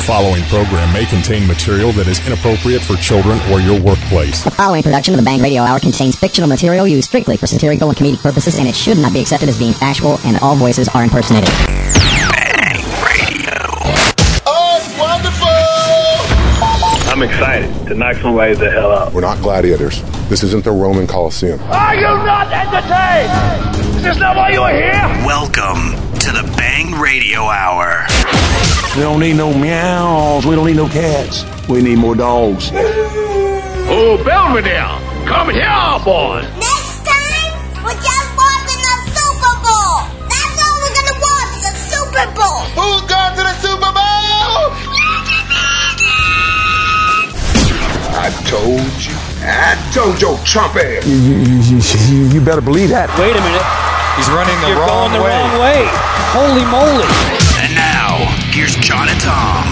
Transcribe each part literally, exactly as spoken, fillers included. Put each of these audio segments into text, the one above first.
following program may contain material that is inappropriate for children or your workplace. The following production of the Bang Radio Hour contains fictional material used strictly for satirical and comedic purposes, and it should not be accepted as being factual, and all voices are impersonated. Bang Radio. Oh, it's wonderful! I'm excited to knock somebody the hell out. We're not gladiators. This isn't the Roman Colosseum. Are you not entertained? Is this not why you are here? Welcome to the Bang Radio Hour. We don't need no meows. We don't need no cats. We need more dogs. Oh, Belvedere, come here, boy. Next time, we're just watching the Super Bowl. That's all we're gonna watch, the Super Bowl. Who's going to the Super Bowl? I told you. I told your Trump ass. You, you, you, you better believe that. Wait a minute. He's running the You're wrong going the way. wrong way. Holy moly. And now, here's John and Tom.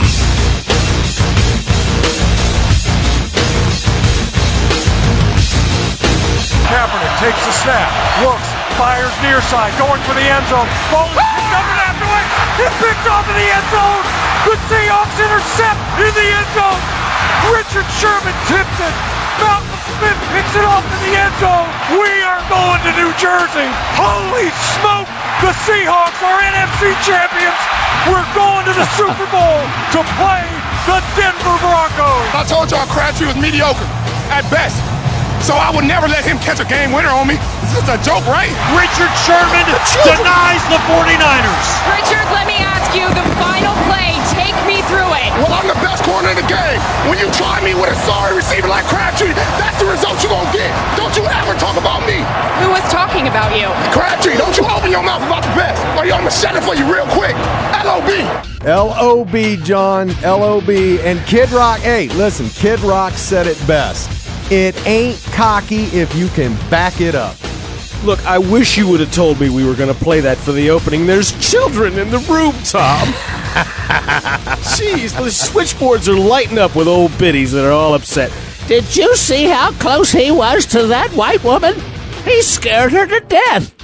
Kaepernick takes the snap, looks, fires near side, going for the end zone. Ball is picked up and afterwards, it's picked off in the end zone. The Seahawks intercept in the end zone. Richard Sherman tipped it. Malcolm Smith picks it off in the end zone. We are going to New Jersey. Holy smoke! The Seahawks are N F C champions. We're going to the Super Bowl to play the Denver Broncos. I told y'all Crabtree was mediocre at best. So I would never let him catch a game winner on me. This is a joke, right? Richard Sherman denies the forty-niners. Richard, let me ask you the final play. Take me through it. Well, I'm the best corner in the game. When you try me with a sorry receiver like Crabtree, that's the result you're going to get. Don't you ever talk about me. Who was talking about you? Crabtree, don't you open your mouth about the best. Or I'm going to shut it for you real quick. L O B. L O B, John. L O B. And Kid Rock, hey, listen, Kid Rock said it best. It ain't cocky if you can back it up. Look, I wish you would have told me we were going to play that for the opening. There's children in the room, Tom. Jeez, the switchboards are lighting up with old biddies that are all upset. Did you see how close he was to that white woman? He scared her to death.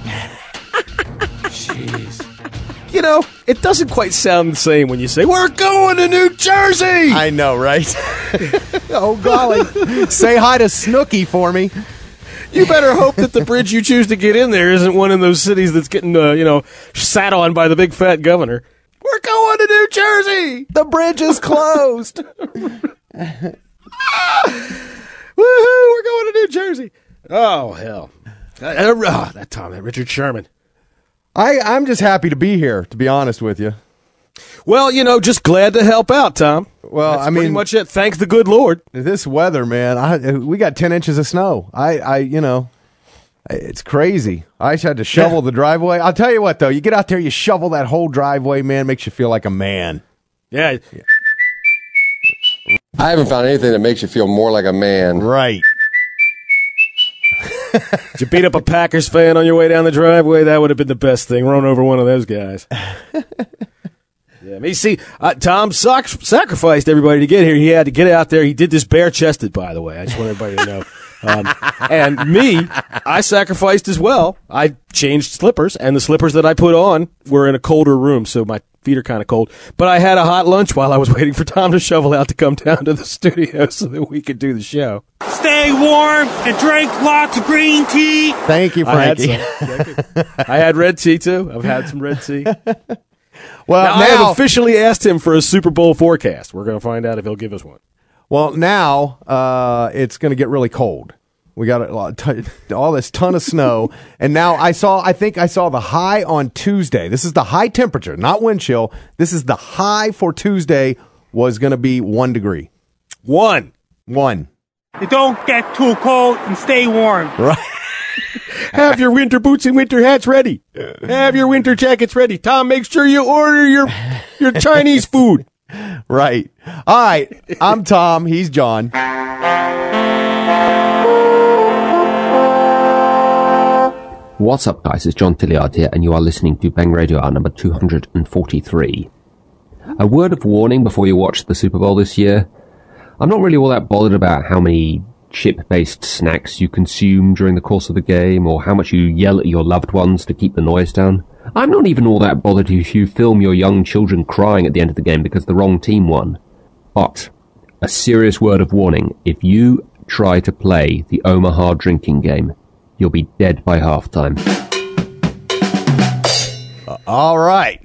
Jeez. You know, it doesn't quite sound the same when you say, we're going to New Jersey! I know, right? Oh, golly. Say hi to Snooki for me. You better hope that the bridge you choose to get in there isn't one of those cities that's getting, uh, you know, sat on by the big fat governor. We're going to New Jersey! The bridge is closed! Woohoo! We're going to New Jersey! Oh, hell. Uh, uh, that Tom, that Richard Sherman. I, I'm just happy to be here, to be honest with you. Well, you know, just glad to help out, Tom. Well, That's I mean, pretty much it. Thank the good Lord. This weather, man, I, we got ten inches of snow. I, I, you know, it's crazy. I just had to shovel yeah. the driveway. I'll tell you what, though, you get out there, you shovel that whole driveway, man, makes you feel like a man. Yeah. yeah. I haven't found anything that makes you feel more like a man. Right. Did you beat up a Packers fan on your way down the driveway? That would have been the best thing. Run over one of those guys. Yeah, me see. Uh, Tom sac- sacrificed everybody to get here. He had to get out there. He did this bare-chested, by the way. I just want everybody to know. Um, and me, I sacrificed as well. I changed slippers, and the slippers that I put on were in a colder room, so my feet are kind of cold. But I had a hot lunch while I was waiting for Tom to shovel out to come down to the studio so that we could do the show. Stay warm and drink lots of green tea. Thank you, Frankie. I had, I had red tea, too. I've had some red tea. Well, now, now, I have officially asked him for a Super Bowl forecast. We're going to find out if he'll give us one. Well, now uh, it's going to get really cold. We got a, t- all this ton of snow, and now I saw. I think I saw the high on Tuesday. This is the high temperature, not wind chill. This is the high for Tuesday was going to be one degree. One, one. You don't get too cold and stay warm. Right. Have your winter boots and winter hats ready. Have your winter jackets ready. Tom, make sure you order your your Chinese food. Right. All right. I'm Tom. He's John. What's up, guys? It's John Tilliard here, and you are listening to Bang Radio Hour number two hundred forty-three. A word of warning before you watch the Super Bowl this year. I'm not really all that bothered about how many chip-based snacks you consume during the course of the game, or how much you yell at your loved ones to keep the noise down. I'm not even all that bothered if you film your young children crying at the end of the game because the wrong team won. But a serious word of warning, if you try to play the Omaha drinking game, you'll be dead by halftime. Uh, all right.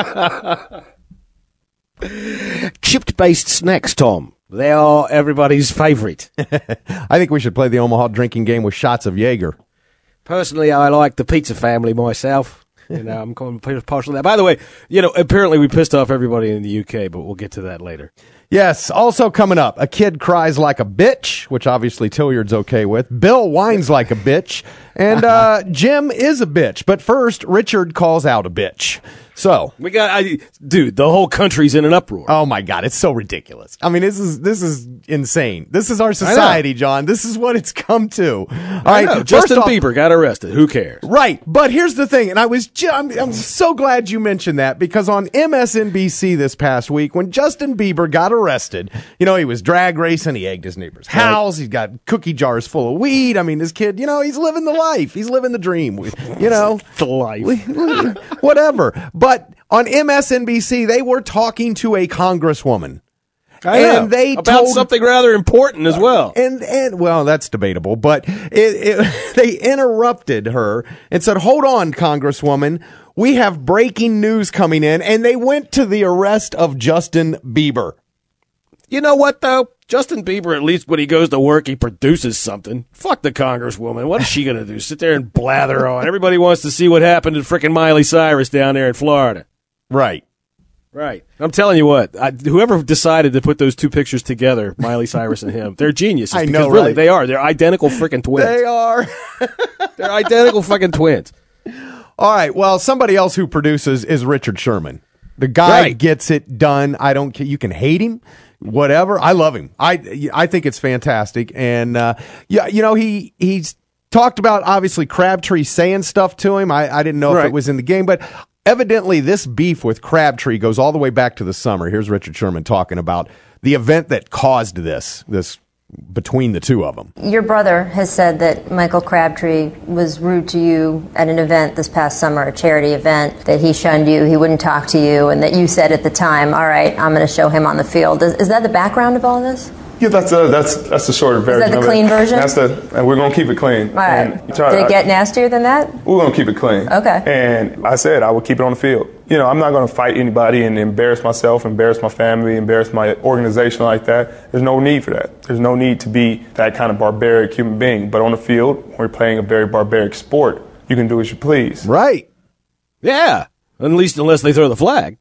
Chip-based snacks, Tom. They are everybody's favorite. I think we should play the Omaha drinking game with shots of Jaeger. Personally, I like the pizza family myself. You know, I'm calling partial to that. By the way, you know, apparently we pissed off everybody in the U K, but we'll get to that later. Yes, also coming up, a kid cries like a bitch, which obviously Tilliard's okay with. Bill whines like a bitch, and uh, Jim is a bitch. But first, Richard calls out a bitch. So we got, I, dude, the whole country's in an uproar. Oh my God, it's so ridiculous. I mean, this is this is insane. This is our society, John. This is what it's come to. All right, know. Justin off, Bieber got arrested. Who cares? Right, but here's the thing, and I was ju- I'm, I'm so glad you mentioned that because on M S N B C this past week, when Justin Bieber got arrested, you know, he was drag racing, he egged his neighbor's house, he's got cookie jars full of weed. I mean, this kid, you know, he's living the life. He's living the dream. You know, the life, whatever. But But on M S N B C, they were talking to a congresswoman. I and know. they about told, something rather important as well. And and well, that's debatable. But it, it, they interrupted her and said, "Hold on, Congresswoman, we have breaking news coming in." And they went to the arrest of Justin Bieber. You know what, though? Justin Bieber, at least when he goes to work, he produces something. Fuck the congresswoman. What is she going to do? Sit there and blather on? Everybody wants to see what happened to frickin' Miley Cyrus down there in Florida. Right. Right. I'm telling you what, I, whoever decided to put those two pictures together, Miley Cyrus and him, they're geniuses. I because know, really, right? they are. They're identical frickin' twins. They are. They're identical fucking twins. All right. Well, somebody else who produces is Richard Sherman. The guy right. gets it done. I don't care. You can hate him. Whatever. I love him. I I think it's fantastic. And, uh, yeah, you know, he he's talked about, obviously, Crabtree saying stuff to him. I, I didn't know right. if it was in the game, but evidently this beef with Crabtree goes all the way back to the summer. Here's Richard Sherman talking about the event that caused this, this between the two of them. Your brother has said that Michael Crabtree was rude to you at an event this past summer, a charity event, that he shunned you, he wouldn't talk to you, and that you said at the time, all right, I'm going to show him on the field. Is, is that the background of all of this? Yeah, that's a, that's that's the short version. Is that the of clean it. version? That's the, and we're gonna keep it clean. All right. And try, Did it get nastier than that? We're gonna keep it clean. Okay. And I said I would keep it on the field. You know, I'm not gonna fight anybody and embarrass myself, embarrass my family, embarrass my organization like that. There's no need for that. There's no need to be that kind of barbaric human being. But on the field, when we're playing a very barbaric sport, you can do as you please. Right. Yeah. At least unless they throw the flag.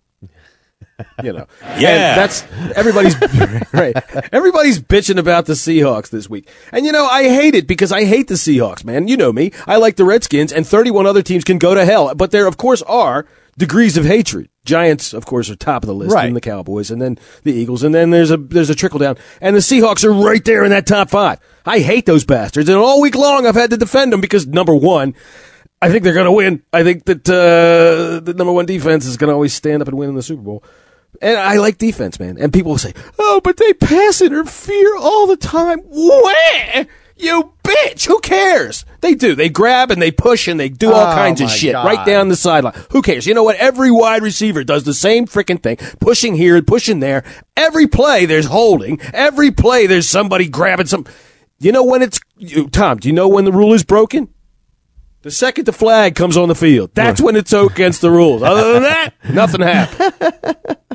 You know, yeah, and that's everybody's right. Everybody's bitching about the Seahawks this week, and you know I hate it because I hate the Seahawks, man. You know me. I like the Redskins, and thirty-one other teams can go to hell. But there, of course, are degrees of hatred. Giants, of course, are top of the list, right. and the Cowboys, and then the Eagles, and then there's a there's a trickle down, and the Seahawks are right there in that top five. I hate those bastards, and all week long I've had to defend them because number one, I think they're going to win. I think that uh, the number one defense is going to always stand up and win in the Super Bowl. And I like defense, man. And people will say, oh, but they pass interfere all the time. Where? You bitch. Who cares? They do. They grab and they push and they do all oh kinds of shit God. right down the sideline. Who cares? You know what? Every wide receiver does the same freaking thing. Pushing here, pushing there. Every play there's holding. Every play there's somebody grabbing some. You know when it's, you, Tom, do you know when the rule is broken? The second the flag comes on the field. That's when it's against the rules. Other than that, nothing happened.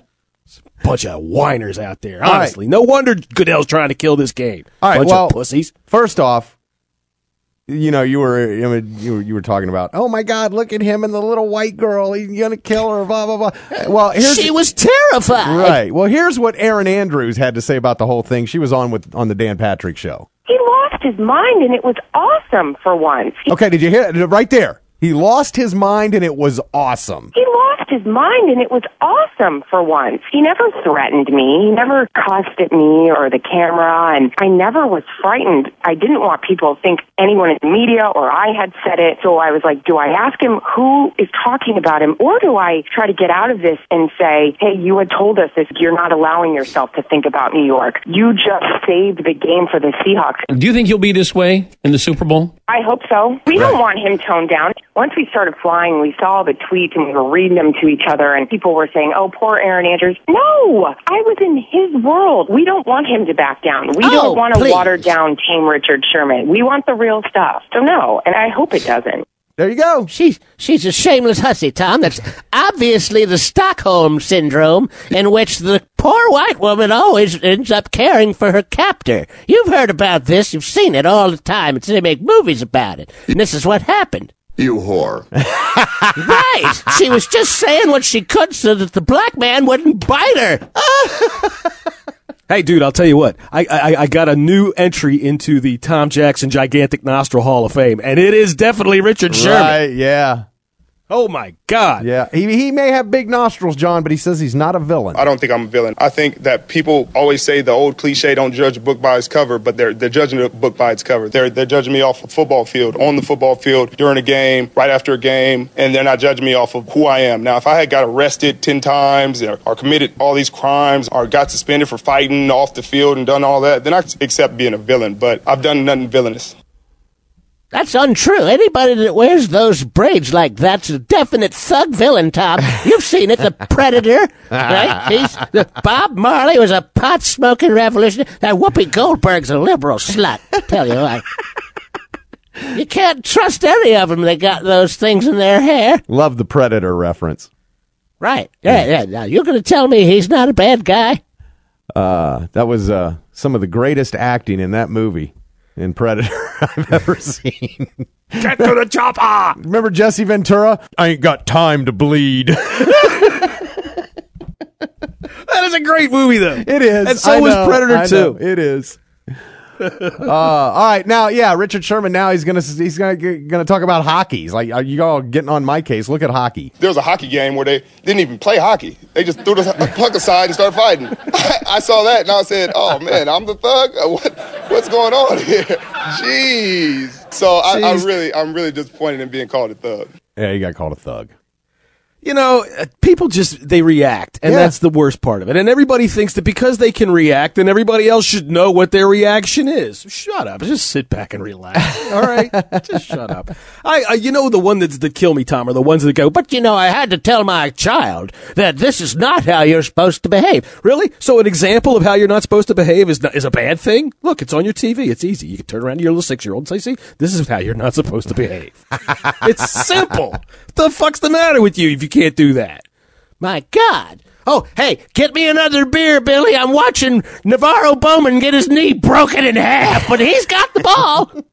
Bunch of whiners out there, honestly. Right. No wonder Goodell's trying to kill this game. All right, Bunch well, of pussies. First off, you know, you were, you were you were you were talking about, oh my God, look at him and the little white girl. He's gonna kill her. Blah blah blah. Well, here's, she was terrified. Right. Well, here's what Erin Andrews had to say about the whole thing. She was on with on the Dan Patrick Show. He lost his mind, and it was awesome for once. Okay, did you hear it? Right there. He lost his mind, and it was awesome. He lost his mind, and it was awesome for once. He never threatened me. He never cussed at me or the camera, and I never was frightened. I didn't want people to think anyone in the media or I had said it, so I was like, do I ask him who is talking about him, or do I try to get out of this and say, hey, you had told us this. You're not allowing yourself to think about New York. You just saved the game for the Seahawks. Do you think he'll be this way in the Super Bowl? I hope so. We right. don't want him toned down. Once we started flying, we saw the tweets and we were reading them to each other, and people were saying, oh, poor Aaron Andrews. No! I was in his world. We don't want him to back down. We oh, don't want please. a watered-down tame Richard Sherman. We want the real stuff. So no, and I hope it doesn't. There you go. She's, she's a shameless hussy, Tom. That's obviously the Stockholm Syndrome, in which the poor white woman always ends up caring for her captor. You've heard about this. You've seen it all the time. It's, they make movies about it. And this is what happened. You whore. Right. She was just saying what she could so that the black man wouldn't bite her. Hey, dude, I'll tell you what. I, I I got a new entry into the Tom Jackson Gigantic Nostril Hall of Fame, and it is definitely Richard Sherman. Right, yeah. Oh, my God. Yeah, he he may have big nostrils, John, but he says he's not a villain. I don't think I'm a villain. I think that people always say the old cliche, don't judge a book by its cover, but they're they're judging the book by its cover. They're they're judging me off a football field, on the football field, during a game, right after a game, and they're not judging me off of who I am. Now, if I had got arrested ten times or, or committed all these crimes or got suspended for fighting off the field and done all that, then I accept being a villain, but I've done nothing villainous. That's untrue. Anybody that wears those braids like that's a definite thug villain, Tom. You've seen it, the Predator, right? He's, the, Bob Marley was a pot-smoking revolutionary. That Whoopi Goldberg's a liberal slut. I tell you what. You can't trust any of them. They got those things in their hair. Love the Predator reference. Right. Yeah, yeah. Now, you're going to tell me he's not a bad guy? Uh, that was uh, some of the greatest acting in that movie. In Predator I've ever seen. Get to the chopper! Remember Jesse Ventura? I ain't got time to bleed. That is a great movie, though. It is. And so I was know, Predator I two. know. It is. uh, all right, now, yeah, Richard Sherman. Now he's gonna he's gonna gonna talk about hockey. He's like, are you all getting on my case? Look at hockey. There was a hockey game where they didn't even play hockey. They just threw the puck aside and started fighting. I, I saw that and I said, "Oh man, I'm the thug. What what's going on here?" Jeez. So I, I really, I'm really disappointed in being called a thug. Yeah, you got called a thug. You know, people just, they react, and yeah. that's the worst part of it. And everybody thinks that because they can react, then everybody else should know what their reaction is. Shut up. Just sit back and relax. All right? Just shut up. I, I, you know, the one that's, that kill me, Tom, are the ones that go, but you know, I had to tell my child that this is not how you're supposed to behave. Really? So an example of how you're not supposed to behave is not, is a bad thing? Look, it's on your T V. It's easy. You can turn around to your little six-year-old and say, see, this is how you're not supposed to behave. It's simple. What the fuck's the matter with you if you can't do that? My God. Oh, hey, get me another beer, Billy. I'm watching Navarro Bowman get his knee broken in half, but he's got the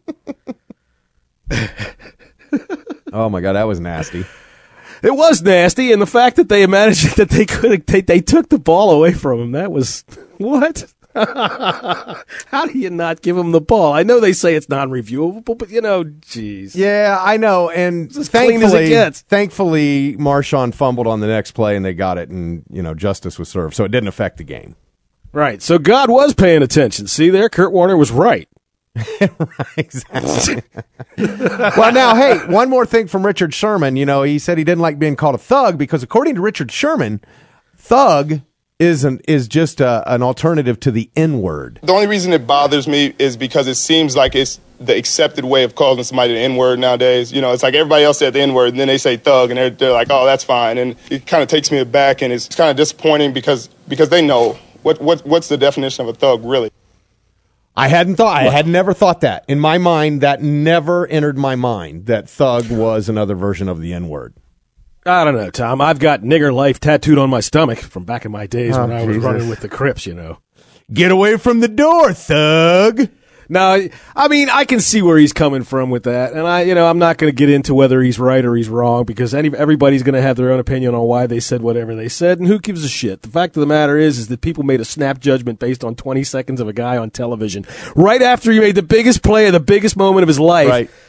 ball. Oh, my God, that was nasty. It was nasty, and the fact that they managed that they could they, they took the ball away from him, that was, what? How do you not give him the ball? I know they say it's non-reviewable, but you know, jeez. Yeah, I know. And it's as clean as it gets. Thankfully, Marshawn fumbled on the next play, and they got it, and you know, justice was served, so it didn't affect the game. Right. So God was paying attention. See there, Kurt Warner was right. Right, exactly. Well, now, hey, one more thing from Richard Sherman. You know, he said he didn't like being called a thug because, according to Richard Sherman, thug is an is just a, an alternative to the N-word. The only reason it bothers me is because it seems like it's the accepted way of calling somebody the N-word nowadays. You know, it's like everybody else said the N-word, and then they say thug, and they're, they're like, oh, that's fine. And it kind of takes me aback, and it's kind of disappointing because because they know what what what's the definition of a thug, really. I hadn't thought, I had never thought that. In my mind, that never entered my mind, that thug was another version of the N-word. I don't know, Tom. I've got nigger life tattooed on my stomach from back in my days oh, when I Jesus. was running with the Crips, you know. Get away from the door, thug! No, I mean, I can see where he's coming from with that, and I, you know, I'm not going to get into whether he's right or he's wrong, because any, everybody's going to have their own opinion on why they said whatever they said, and who gives a shit? The fact of the matter is, is that people made a snap judgment based on twenty seconds of a guy on television, right after he made the biggest play of the biggest moment of his life. Right.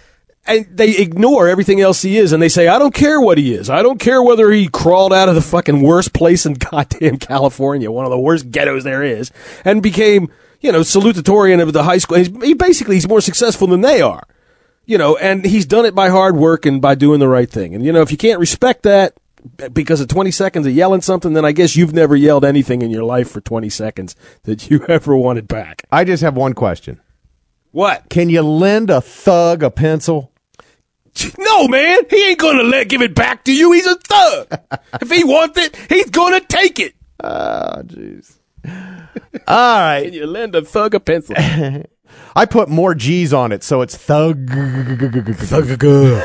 and they ignore everything else he is, and they say, I don't care what he is. I don't care whether he crawled out of the fucking worst place in goddamn California, one of the worst ghettos there is, and became, you know, salutatorian of the high school. He's, he basically, he's more successful than they are. You know, and he's done it by hard work and by doing the right thing. And, you know, if you can't respect that because of twenty seconds of yelling something, then I guess you've never yelled anything in your life for twenty seconds that you ever wanted back. I just have one question. What? Can you lend a thug a pencil? No, man. He ain't going to let give it back to you. He's a thug. If he wants it, he's going to take it. Oh, jeez. All right. Can you lend a thug a pencil? I put more G's on it, so it's thug. Thug.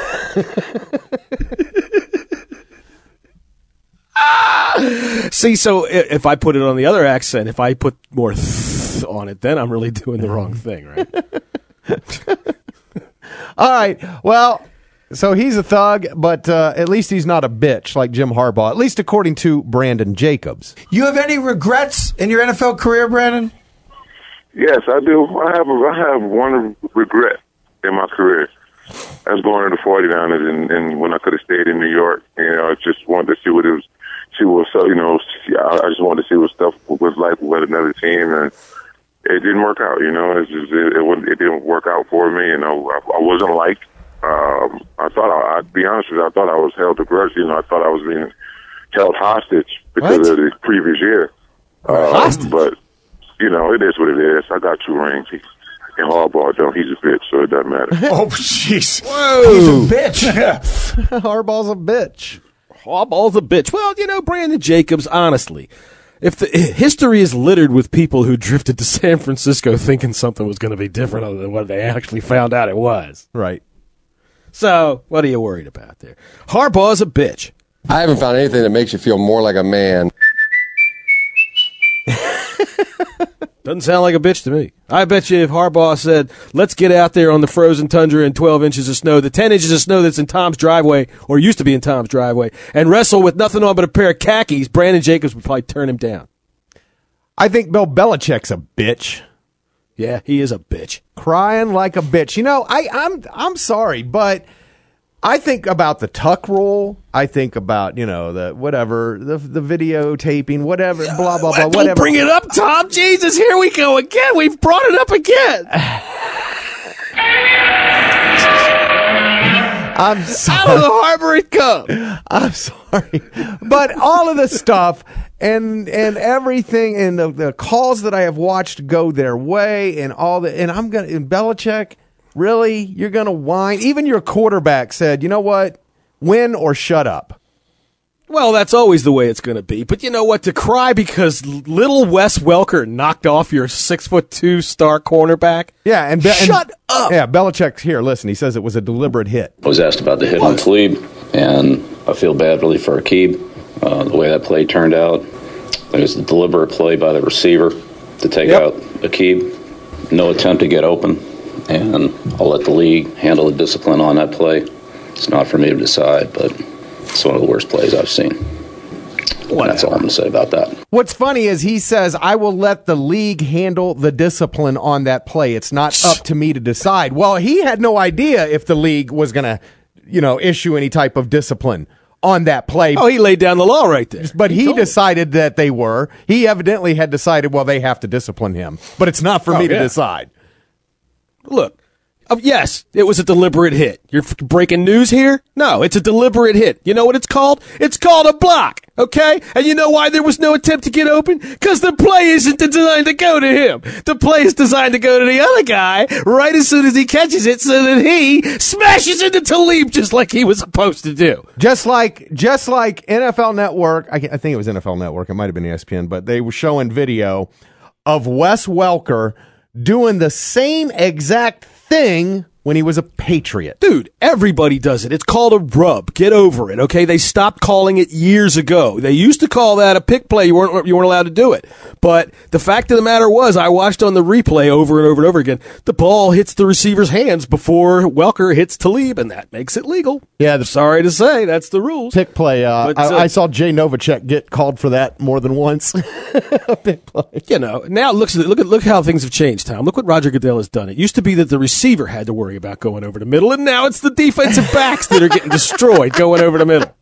See, so if I put it on the other accent, if I put more th on it, then I'm really doing the wrong thing, right? All right. Well, so he's a thug, but uh, at least he's not a bitch like Jim Harbaugh, at least according to Brandon Jacobs. You have any regrets in your N F L career, Brandon? Yes, I do. I have a, I have one regret in my career. That's going to the 49ers, and, and when I could have stayed in New York, you know, I just wanted to see what it was, see what so you know, see, I, I just wanted to see what stuff was like with another team, and it didn't work out. You know, it's just, it, it it didn't work out for me. You know, I, I wasn't liked. Um, I thought, I, I'd be honest with you, I thought I was held to grudge. You know, I thought I was being held hostage because what? of the previous year. Uh, hostage? But you know, it is what it is. I got two rings. He, and Harbaugh don't. He's a bitch, so it doesn't matter. Oh, jeez. Whoa. He's a bitch. Harbaugh's a bitch. Harbaugh's a bitch. Well, you know, Brandon Jacobs, honestly, if the history is littered with people who drifted to San Francisco thinking something was going to be different other than what they actually found out it was. Right. So, what are you worried about there? Harbaugh's a bitch. I haven't found anything that makes you feel more like a man. Doesn't sound like a bitch to me. I bet you if Harbaugh said, let's get out there on the frozen tundra in twelve inches of snow, the ten inches of snow that's in Tom's driveway, or used to be in Tom's driveway, and wrestle with nothing on but a pair of khakis, Brandon Jacobs would probably turn him down. I think Bill Belichick's a bitch. Yeah, he is a bitch. Crying like a bitch. You know, I, I'm I'm sorry, but I think about the tuck rule. I think about, you know, the whatever, the the videotaping, whatever, blah, blah, blah, Don't whatever. bring it up, Tom. Jesus, here we go again. We've brought it up again. I'm sorry. Out of the harbor it comes. I'm sorry. But all of the stuff and and everything and the, the calls that I have watched go their way and all the, and I'm going to, and Belichick, really? You're going to whine? Even your quarterback said, you know what? Win or shut up. Well, that's always the way it's going to be. But you know what? To cry because little Wes Welker knocked off your six foot two star cornerback? Yeah, and Be- shut and, up. Yeah, Belichick's here. Listen, he says it was a deliberate hit. I was asked about the hit on Talib, and I feel bad really for Aqib. Uh, the way that play turned out, it was a deliberate play by the receiver to take yep. out Aqib. No attempt to get open, and I'll let the league handle the discipline on that play. It's not for me to decide, but it's one of the worst plays I've seen. That's all I'm going to say about that. What's funny is he says, I will let the league handle the discipline on that play. It's not up to me to decide. Well, he had no idea if the league was going to, you know, issue any type of discipline on that play. Oh, he laid down the law right there. But he, he decided that they were. He evidently had decided, well, they have to discipline him. But it's not for oh, me yeah. to decide. Look. Uh, yes, it was a deliberate hit. You're f- breaking news here? No, it's a deliberate hit. You know what it's called? It's called a block, okay? And you know why there was no attempt to get open? Because the play isn't designed to go to him. The play is designed to go to the other guy right as soon as he catches it so that he smashes into Talib just like he was supposed to do. Just like just like N F L Network, I, I think it was N F L Network, it might have been E S P N, but they were showing video of Wes Welker doing the same exact thing when he was a Patriot. Dude, everybody does it. It's called a rub. Get over it, okay? They stopped calling it years ago. They used to call that a pick play. You weren't you weren't allowed to do it. But the fact of the matter was, I watched on the replay over and over and over again, the ball hits the receiver's hands before Welker hits Talib, and that makes it legal. Yeah, the, sorry to say, that's the rules. Pick play. Uh, but, I, uh, I saw Jay Novacek get called for that more than once. Pick play. You know, now look, look at look how things have changed, Tom. Look what Roger Goodell has done. It used to be that the receiver had to worry worry about going over the middle. And now it's the defensive backs that are getting destroyed going over the middle.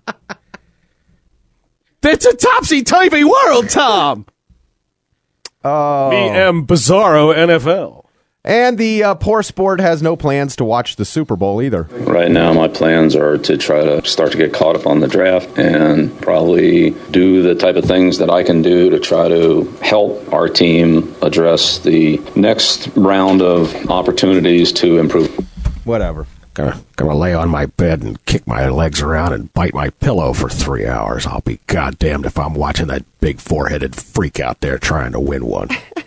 It's a topsy-turvy world, Tom. Oh. Me am Bizarro N F L. And the uh, poor sport has no plans to watch the Super Bowl either. Right now, my plans are to try to start to get caught up on the draft and probably do the type of things that I can do to try to help our team address the next round of opportunities to improve. Whatever. Gonna, gonna lay on my bed and kick my legs around and bite my pillow for three hours. I'll be goddamned if I'm watching that big four-headed freak out there trying to win one.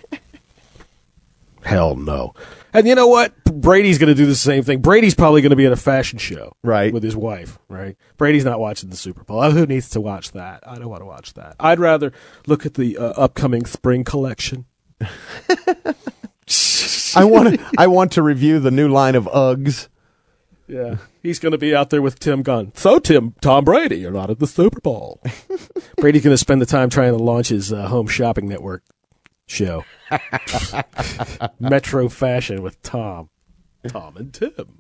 Hell no. And you know what? Brady's going to do the same thing. Brady's probably going to be in a fashion show, right, with his wife, right? Brady's not watching the Super Bowl. Who needs to watch that? I don't want to watch that. I'd rather look at the uh, upcoming spring collection. I want to. I want to review the new line of Uggs. Yeah, he's going to be out there with Tim Gunn. So, Tim, Tom Brady, you're not at the Super Bowl. Brady's going to spend the time trying to launch his uh, home shopping network show. Metro Fashion with Tom. Tom and Tim.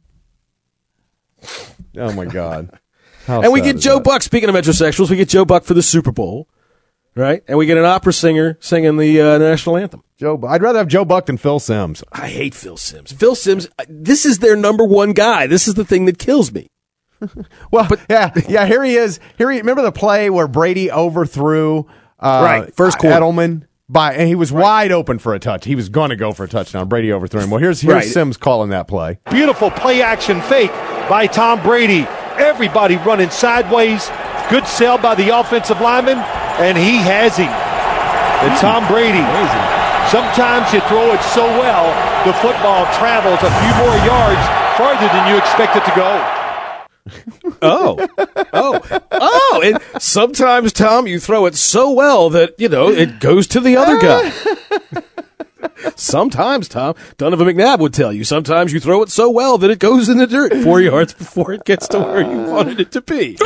Oh, my God. How and we sad get is Joe that? Buck, speaking of metrosexuals, we get Joe Buck for the Super Bowl, right? And we get an opera singer singing the uh, national anthem. Joe, I'd rather have Joe Buck than Phil Simms. I hate Phil Simms. Phil Simms, this is their number one guy. This is the thing that kills me. Well, but yeah, yeah. Here he is. Here he. Remember the play where Brady overthrew uh, right first quarter. Edelman by, and he was right. wide open for a touch. He was going to go for a touchdown. Brady overthrew him. Well, here's here's right. Simms calling that play. Beautiful play action fake by Tom Brady. Everybody running sideways. Good sell by the offensive lineman, and he has him. And Tom Brady. Amazing. Sometimes you throw it so well, the football travels a few more yards farther than you expect it to go. Oh, oh, oh. And sometimes, Tom, you throw it so well that, you know, it goes to the other guy. Sometimes, Tom, Donovan McNabb would tell you, sometimes you throw it so well that it goes in the dirt four yards before it gets to where you wanted it to be.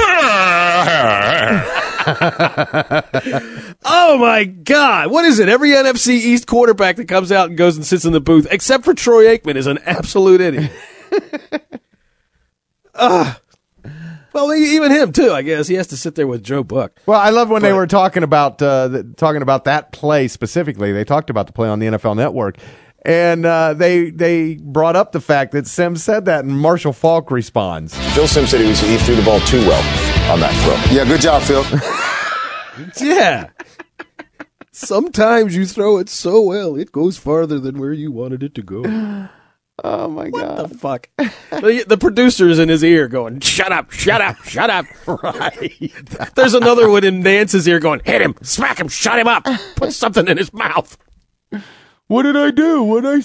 Oh, my God. What is it? Every N F C East quarterback that comes out and goes and sits in the booth, except for Troy Aikman, is an absolute idiot. uh, well, even him, too, I guess. He has to sit there with Joe Buck. Well, I love when but, they were talking about uh, the, talking about that play specifically. They talked about the play on the N F L Network. And uh, they they brought up the fact that Simms said that, and Marshall Faulk responds. Phil Simms said he, was, he threw the ball too well on that throw. Yeah, good job, Phil. Yeah. Sometimes you throw it so well, it goes farther than where you wanted it to go. Oh, my what God. What the fuck? the, the producer's in his ear going, shut up, shut up, shut up. Right. There's another one in Nance's ear going, hit him, smack him, shut him up, put something in his mouth. What did I do? What did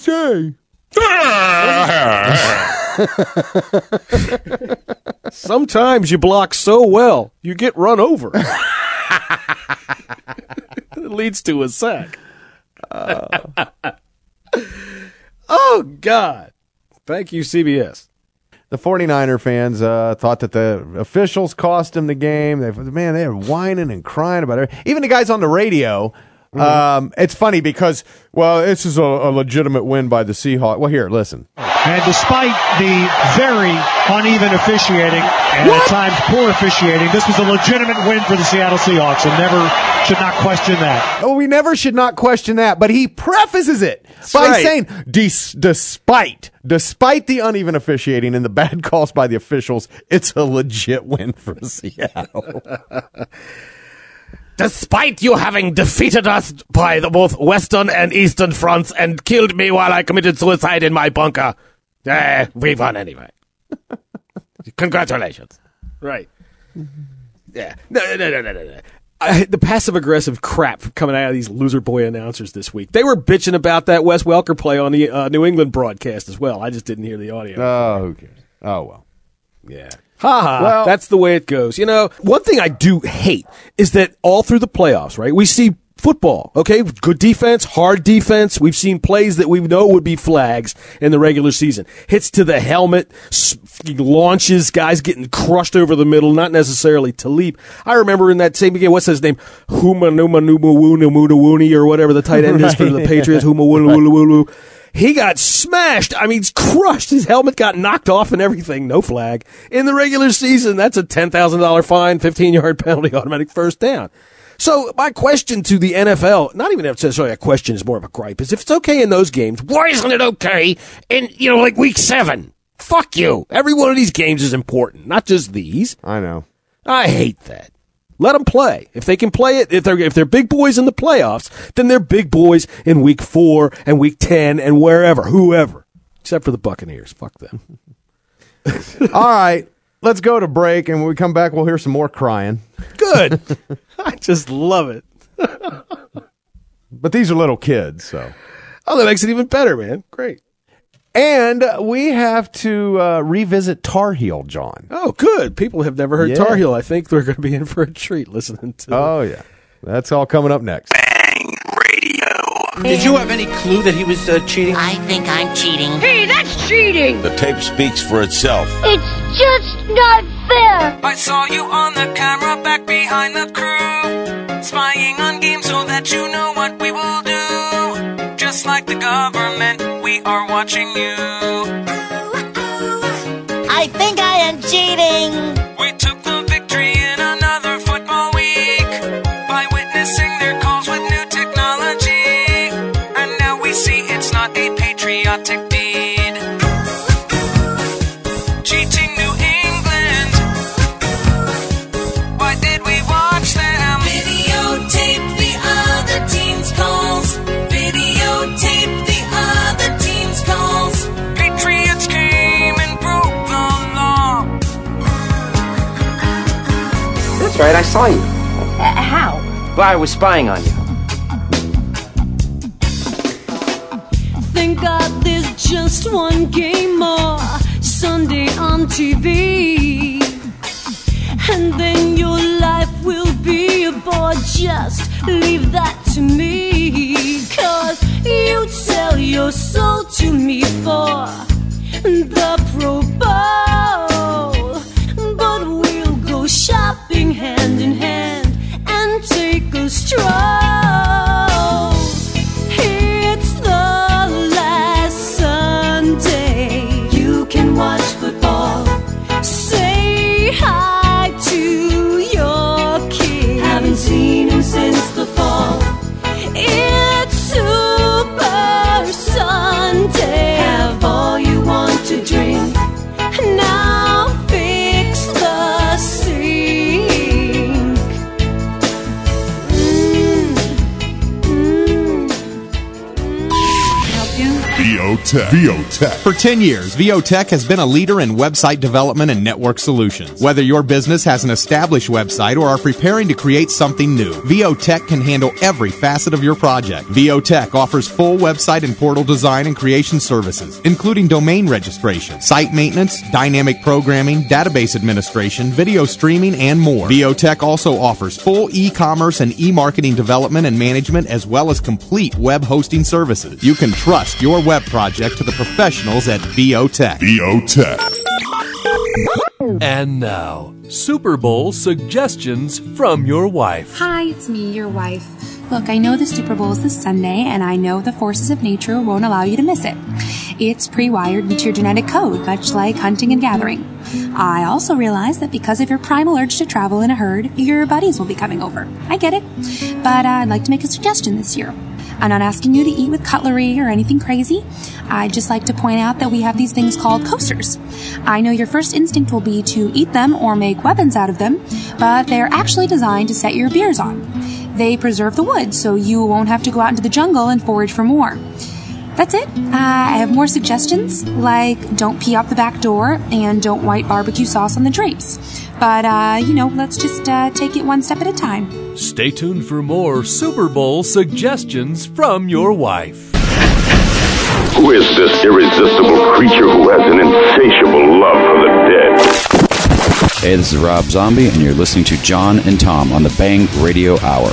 I say? Sometimes you block so well, you get run over. It leads to a sack. Uh. Oh, God. Thank you, C B S. The 49er fans uh, thought that the officials cost them the game. They, man, they were whining and crying about it. Even the guys on the radio. Mm-hmm. Um, it's funny because, well, this is a, a legitimate win by the Seahawks. Well, here, listen. And despite the very uneven officiating and what? at times poor officiating, this was a legitimate win for the Seattle Seahawks, and never should not question that. Oh, we never should not question that, but he prefaces it That's by right. saying, Des- despite, despite the uneven officiating and the bad calls by the officials, it's a legit win for Seattle. Despite you having defeated us by the both Western and Eastern fronts and killed me while I committed suicide in my bunker, eh, we won anyway. Congratulations. Right. Yeah. No, no, no, no, no, no. I, the passive-aggressive crap coming out of these loser boy announcers this week. They were bitching about that Wes Welker play on the uh, New England broadcast as well. I just didn't hear the audio. Oh, who cares? Oh, well. Yeah. Ha ha. Well, that's the way it goes. You know, one thing I do hate is that all through the playoffs, right, we see football, okay? Good defense, hard defense. We've seen plays that we know would be flags in the regular season. Hits to the helmet, launches, guys getting crushed over the middle, not necessarily to leap. I remember in that same game, what's his name? Huma Numa Numa Woonu Woonu Wooni or whatever the tight end is for the Patriots. Huma Woonu Woonu Woonu. He got smashed. I mean, he's crushed. His helmet got knocked off and everything. No flag. In the regular season, that's a ten thousand dollars fine, fifteen-yard penalty, automatic first down. So my question to the N F L, not even necessarily a question, is more of a gripe, is if it's okay in those games, why isn't it okay in, you know, like week seven? Fuck you. Every one of these games is important, not just these. I know. I hate that. Let them play. If they can play it, if they're, if they're big boys in the playoffs, then they're big boys in week four and week ten and wherever, whoever. Except for the Buccaneers. Fuck them. All right. Let's go to break, and when we come back, we'll hear some more crying. Good. I just love it. But these are little kids, so. Oh, that makes it even better, man. Great. And we have to uh, revisit Tar Heel, John. Oh, good. People have never heard Yeah. Tar Heel. I think they're going to be in for a treat listening to Oh, yeah. That's all coming up next. Bang Radio. Did you have any clue that he was uh, cheating? I think I'm cheating. Hey, that's cheating! The tape speaks for itself. It's just not fair. I saw you on the camera back behind the crew, spying on games so that you know what we will do. Just like the government, we are watching you. I think I am cheating. We took the victory in another football week by witnessing their calls with new technology. And now we see it's not a patriotic deed. Cheating New England. Why did we watch them? Videotape the other team's calls. Videotape the other team's calls. Patriots came and broke the law. That's right, I saw you. Uh, how? Well, I was spying on you. Thank God there's just one game more Sunday on T V, and then your life will be a bore. Just leave that to me, 'cause you sell your soul to me for the Pro Bowl. But we'll go shopping hand in hand and take a stroll. It's the last Sunday you can watch football. Say hi to your kid. Haven't seen him since the fall. It's Super Sunday. Have all you want to drink. Now fix the sink. Mm, mm, mm. Help you? VOTech. VOTech. For ten years, VOTech has been a leader in website development and network solutions. Whether your business has an established website or are preparing to create something new, VOTech can handle every facet of your project. VOTech offers full website and portal design and creation services, including domain registration, site maintenance, dynamic programming, database administration, video streaming, and more. VOTech also offers full e-commerce and e-marketing development and management, as well as complete web hosting services. You can trust your web project to the professionals at VOTech. VOTech. And now, Super Bowl suggestions from your wife. Hi, it's me, your wife. Look, I know the Super Bowl is this Sunday, and I know the forces of nature won't allow you to miss it. It's pre-wired into your genetic code, much like hunting and gathering. I also realize that because of your primal urge to travel in a herd, your buddies will be coming over. I get it. But uh, I'd like to make a suggestion this year. I'm not asking you to eat with cutlery or anything crazy. I'd just like to point out that we have these things called coasters. I know your first instinct will be to eat them or make weapons out of them, but they're actually designed to set your beers on. They preserve the wood, so you won't have to go out into the jungle and forage for more. That's it. Uh, I have more suggestions, like don't pee out the back door and don't white barbecue sauce on the drapes. But, uh, you know, let's just uh, take it one step at a time. Stay tuned for more Super Bowl suggestions from your wife. Who is this irresistible creature who has an insatiable love for the dead? Hey, this is Rob Zombie, and you're listening to John and Tom on the Bang Radio Hour.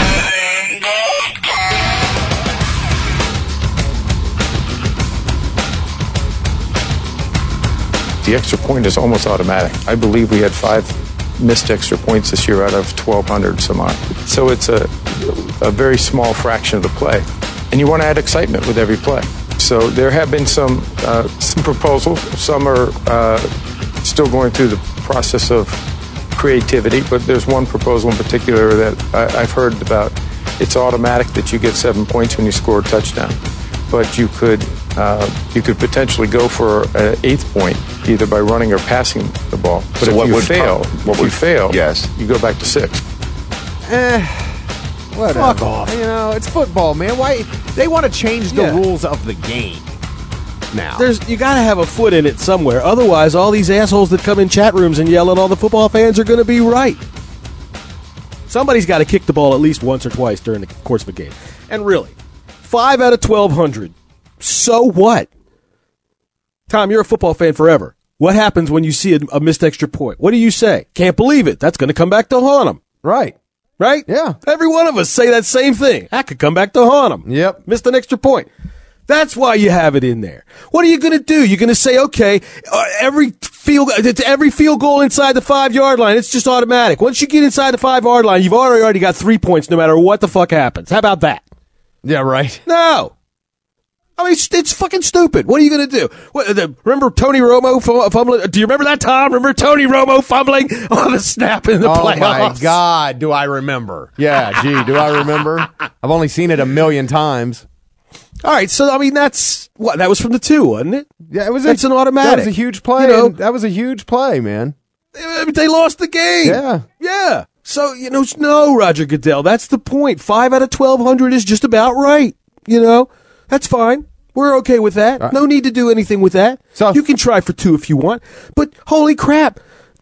The extra point is almost automatic. I believe we had five missed extra points this year out of twelve hundred some odd. So it's a, a very small fraction of the play. And you want to add excitement with every play. So there have been some uh, some proposals. Some are uh, still going through the process of creativity, but there's one proposal in particular that I, I've heard about. It's automatic that you get seven points when you score a touchdown, but you could uh, you could potentially go for an eighth point either by running or passing the ball. But So if what you would fail, come- if what you would- fail, yes. you go back to six. Eh, whatever. Fuck off. You know, it's football, man. Why they want to change the Yeah. rules of the game now? There's you got to have a foot in it somewhere. Otherwise, all these assholes that come in chat rooms and yell at all the football fans are going to be right. Somebody's got to kick the ball at least once or twice during the course of a game. And really, five out of twelve hundred. So what? Tom, you're a football fan forever. What happens when you see a, a missed extra point? What do you say? Can't believe it. That's going to come back to haunt them. Right. Right? Yeah. Every one of us say that same thing. That could come back to haunt them. Yep. Missed an extra point. That's why you have it in there. What are you going to do? You're going to say, okay, uh, every field, it's every field goal inside the five-yard line. It's just automatic. Once you get inside the five-yard line, you've already, already got three points no matter what the fuck happens. How about that? Yeah, right. No. I mean, it's, it's fucking stupid. What are you going to do? What, the, remember Tony Romo f- fumbling? Do you remember that, Tom? Remember Tony Romo fumbling on the snap in the Oh playoffs? my God, do I remember? Yeah, gee, do I remember? I've only seen it a million times. All right, so I mean that's what that was from the two, wasn't it? Yeah, it was. That's a, an automatic. That was a huge play. You know, and that was a huge play, man. they lost the game. Yeah, yeah. So you know, no, Roger Goodell. That's the point. Five out of twelve hundred is just about right. You know, that's fine. We're okay with that. Right. No need to do anything with that. So you can try for two if you want, but holy crap.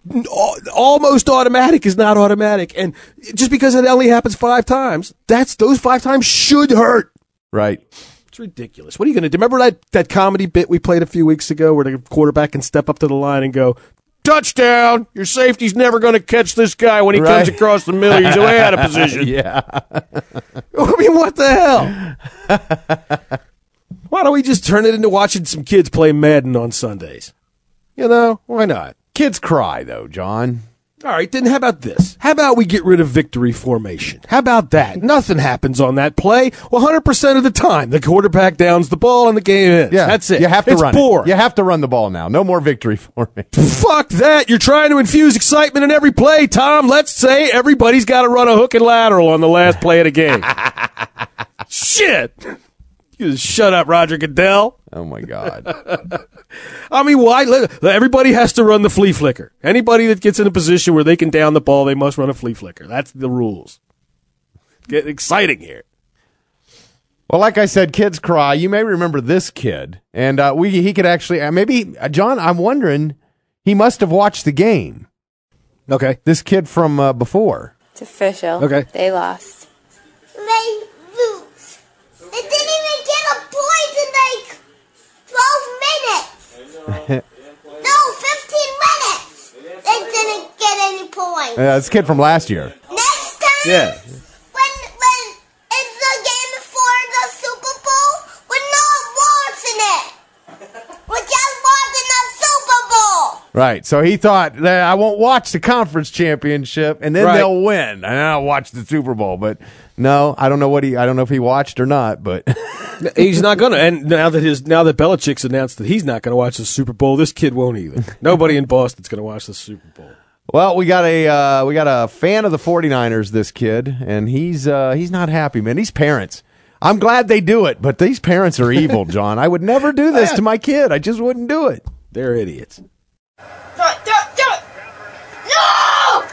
Almost automatic is not automatic, and just because it only happens five times, that's those five times should hurt. Right. It's ridiculous. What are you going to do? Remember that, that comedy bit we played a few weeks ago where the quarterback can step up to the line and go, touchdown! Your safety's never going to catch this guy when he Right. comes across the middle. He's way out of position. Yeah. I mean, what the hell? Why don't we just turn it into watching some kids play Madden on Sundays? You know, why not? Kids cry, though, John. All right, then how about this? How about we get rid of victory formation? How about that? Nothing happens on that play. one hundred percent of the time, the quarterback downs the ball and the game ends. Yeah, That's it. You have to it's run boring. it. You have to run the ball now. No more victory formation. Fuck that. You're trying to infuse excitement in every play, Tom. Let's say everybody's got to run a hook and lateral on the last play of the game. Shit. You just shut up, Roger Goodell. Oh, my God. I mean, why? Everybody has to run the flea flicker. Anybody that gets in a position where they can down the ball, they must run a flea flicker. That's the rules. Get exciting here. Well, like I said, kids cry. You may remember this kid, and uh, we he could actually uh, maybe uh, John. I'm wondering he must have watched the game. Okay, this kid from uh, before. It's official. Okay, they lost. They lose. They didn't even get a point in like twelve minutes. No, fifteen minutes. They didn't get any points. Yeah, this kid from last year. Next time. Yeah. When when it's the game for the Super Bowl, we're not watching it. We're just watching the Super Bowl. Right. So he thought that I won't watch the conference championship and then Right. they'll win. And I'll watch the Super Bowl. But no, I don't know what he I don't know if he watched or not, but he's not gonna. And now that his now that Belichick's announced that he's not gonna watch the Super Bowl, this kid won't either. Nobody in Boston's gonna watch the Super Bowl. well, we got a uh, we got a fan of the 49ers, this kid, and he's uh, he's not happy, man. These parents. I'm glad they do it, but these parents are evil, John. I would never do this to my kid. I just wouldn't do it. They're idiots. Do it, do it, do it. No!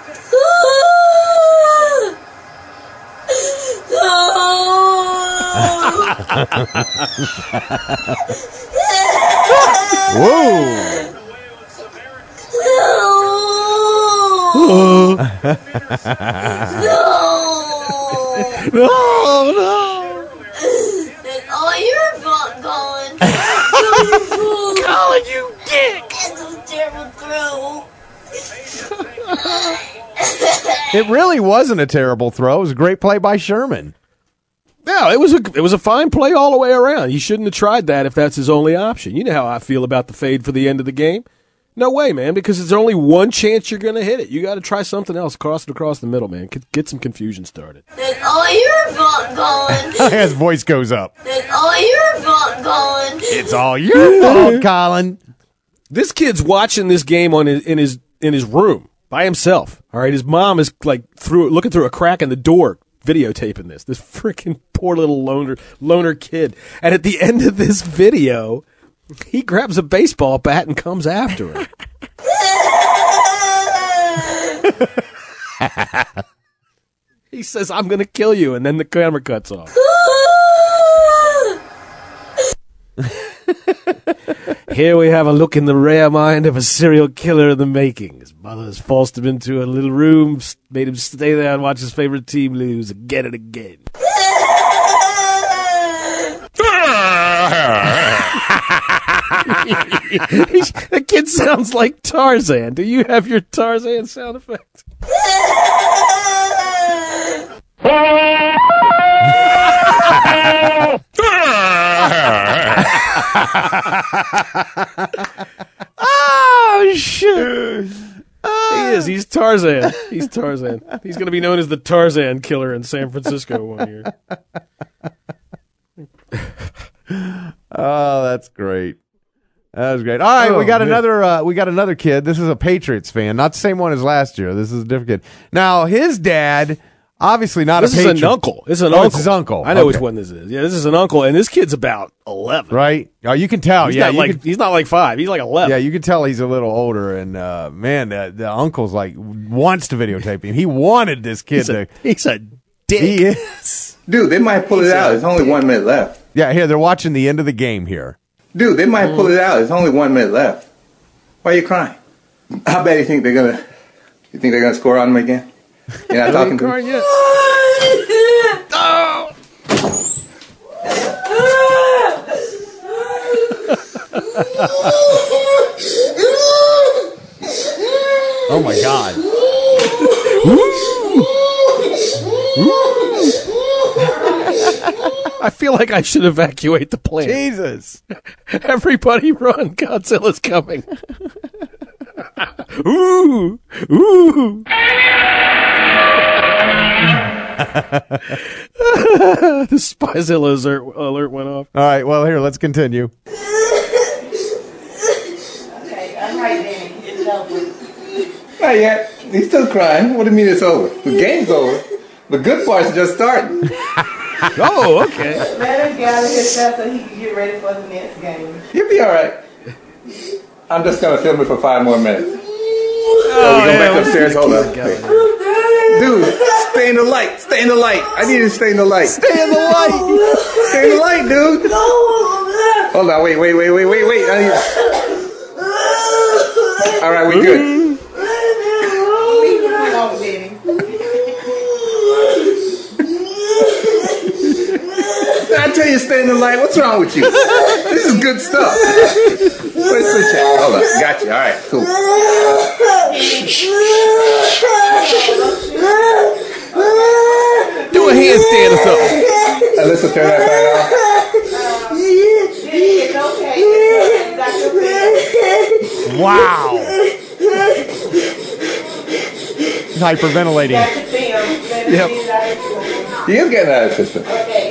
Whoa! No! No, no. It's all your fault, Colin. Colin, you dick! It's a terrible throw. It really wasn't a terrible throw. It was a great play by Sherman. No, it was a it was a fine play all the way around. He shouldn't have tried that if that's his only option. You know how I feel about the fade for the end of the game. No way, man, because there's only one chance you're going to hit it. You got to try something else. Cross it across the middle, man. Get, get some confusion started. It's all your fault, Colin. His voice goes up. It's all your fault, fault, Colin. It's all your fault, Colin. This kid's watching this game on his, in his in his room by himself. All right, his mom is like through looking through a crack in the door, videotaping this. This freaking poor little loner loner kid. And at the end of this video, he grabs a baseball bat and comes after her. He says, "I'm going to kill you," and then the camera cuts off. Here we have a look in the rare mind of a serial killer in the making. His mother has forced him into a little room, made him stay there and watch his favorite team lose again and again. The kid sounds like Tarzan. Do you have your Tarzan sound effect? Oh, shit. He is. He's Tarzan. He's Tarzan. He's going to be known as the Tarzan killer in San Francisco one year. Oh, that's great. That was great. All right, Oh, we got man. another. Uh, we got another kid. This is a Patriots fan, not the same one as last year. This is a different kid. Now, his dad, obviously not This a is Patriot. an uncle. This is an oh, uncle. It's his uncle. I know Okay. which one this is. Yeah, this is an uncle, and this kid's about eleven. Right? Oh, you can tell. He's yeah, not you like can- he's not like five. He's like eleven. yeah, you can tell he's a little older. And uh, man, the, the uncle's like wants to videotape him. He wanted this kid He's to. a, he's a dick. He is. Dude, they might pull it out. There's only one minute left. Yeah, here they're watching the end of the game here. Dude, they might pull it out. There's only one minute left. Why are you crying? How bad do you think they're gonna? You think they're gonna score on them again? You're not talking to me? Yet. Oh! Oh my God. I feel like I should evacuate the plane. Jesus. Everybody run. Godzilla's coming. Ooh. Ooh. The Spyzilla alert, alert went off. All right, well, here, let's continue. Okay, I'm right, Danny. It's over. Not yet. He's still crying. What do you mean it's over? The game's over. The good part's just starting. Oh, okay. Let him get out of here fast so he can get ready for the next game. You'll be all right. I'm just going to film it for five more minutes. Oh, we go back upstairs. Hold on. Dude, stay in the light. Stay in the light. I need you to stay in the light. Stay in the light. Stay in the light, dude. Hold on. Wait, wait, wait, wait, wait, wait. I need... All right, we good. I tell you, stay in the light. What's wrong with you? This is good stuff. Where's the chat? Hold on. Got you. All right, cool. Do a handstand or something. Alyssa, turn that fan off. Wow. Hyperventilating. Yep. He is getting out of the system.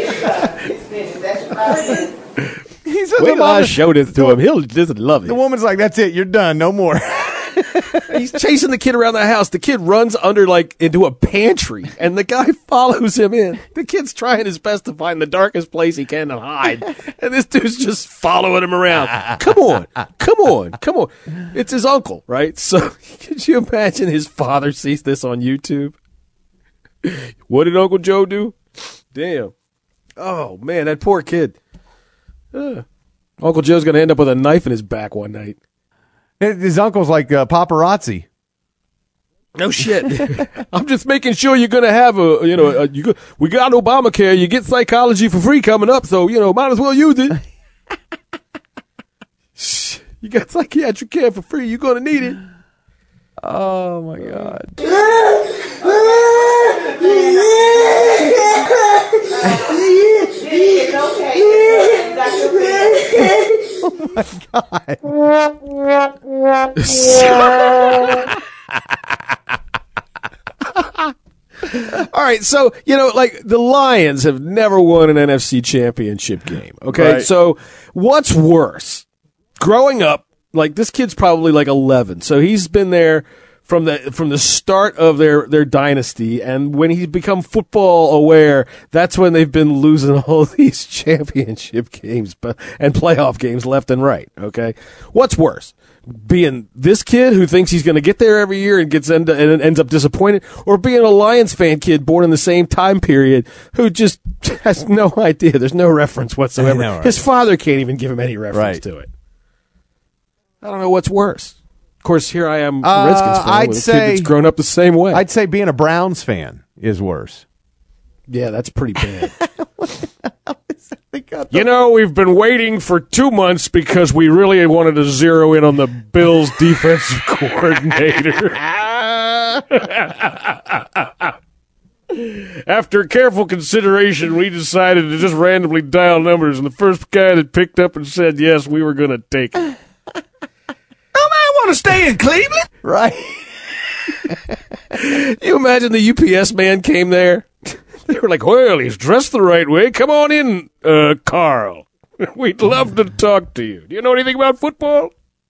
He said Wait the till I mom- show this to him. He'll just love it. The woman's like, that's it. You're done. No more. He's chasing the kid around the house. The kid runs under, like, into a pantry, and the guy follows him in. The kid's trying his best to find the darkest place he can and hide, and this dude's just following him around. Come on. Come on. Come on. It's his uncle, right? So, could you imagine his father sees this on YouTube? What did Uncle Joe do? Damn. Oh, man, that poor kid. Uh, Uncle Joe's going to end up with a knife in his back one night. His uncle's like uh, paparazzi. No shit. I'm just making sure you're going to have a, you know, a, you go, we got Obamacare. You get psychology for free coming up, so, you know, might as well use it. You got psychiatric care for free. You're going to need it. Oh, my God. Oh, my God. All right, so, you know, like, the Lions have never won an N F C championship game, okay? Right. So what's worse? Growing up, like, this kid's probably, like, eleven, so he's been there from the from the start of their, their dynasty, and when he's become football aware, that's when they've been losing all these championship games but and playoff games left and right, okay? What's worse? Being this kid who thinks he's going to get there every year and gets end- and ends up disappointed, or being a Lions fan kid born in the same time period who just has no idea. There's no reference whatsoever. Know, right? His father can't even give him any reference Right. to it. I don't know what's worse. Of course, here I am, a Uh, Redskins fan, I'd with a say- kid that's grown up the same way. I'd say being a Browns fan is worse. Yeah, that's pretty bad. You know, we've been waiting for two months because we really wanted to zero in on the Bills' defensive coordinator. After careful consideration, we decided to just randomly dial numbers, and the first guy that picked up and said yes, we were going to take it. I want to stay in Cleveland. Right. You imagine the U P S man came there? They were like, well, he's dressed the right way. Come on in, uh, Carl. We'd love to talk to you. Do you know anything about football?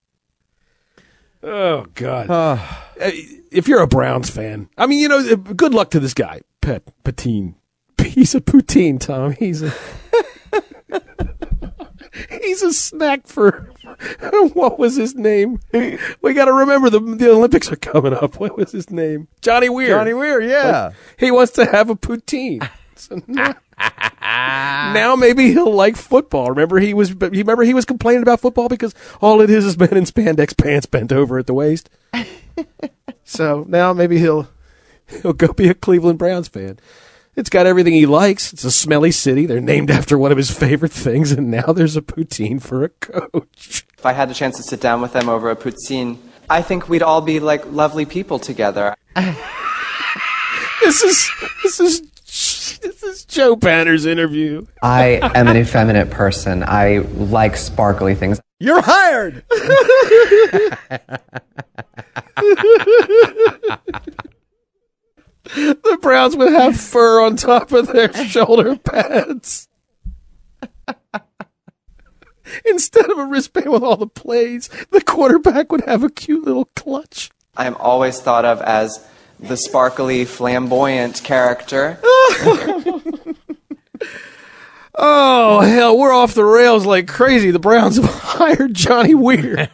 Oh, God. Uh, if you're a Browns fan, I mean, you know, good luck to this guy, Pet Patine. He's a poutine, Tom. He's a... He's a snack for, what was his name? We got to remember the the Olympics are coming up. What was his name? Johnny Weir. Johnny Weir, yeah. Like, he wants to have a poutine. So now, now maybe he'll like football. Remember he was remember he was complaining about football because all it is is men in spandex pants bent over at the waist. So now maybe he'll he'll go be a Cleveland Browns fan. It's got everything he likes. It's a smelly city. They're named after one of his favorite things, and now there's a poutine for a coach. If I had the chance to sit down with them over a poutine, I think we'd all be like lovely people together. This is this is this is Joe Banner's interview. I am an effeminate person. I like sparkly things. You're hired. The Browns would have fur on top of their shoulder pads. Instead of a wristband with all the plays, the quarterback would have a cute little clutch. I am always thought of as the sparkly, flamboyant character. Oh, hell, we're off the rails like crazy. The Browns have hired Johnny Weir.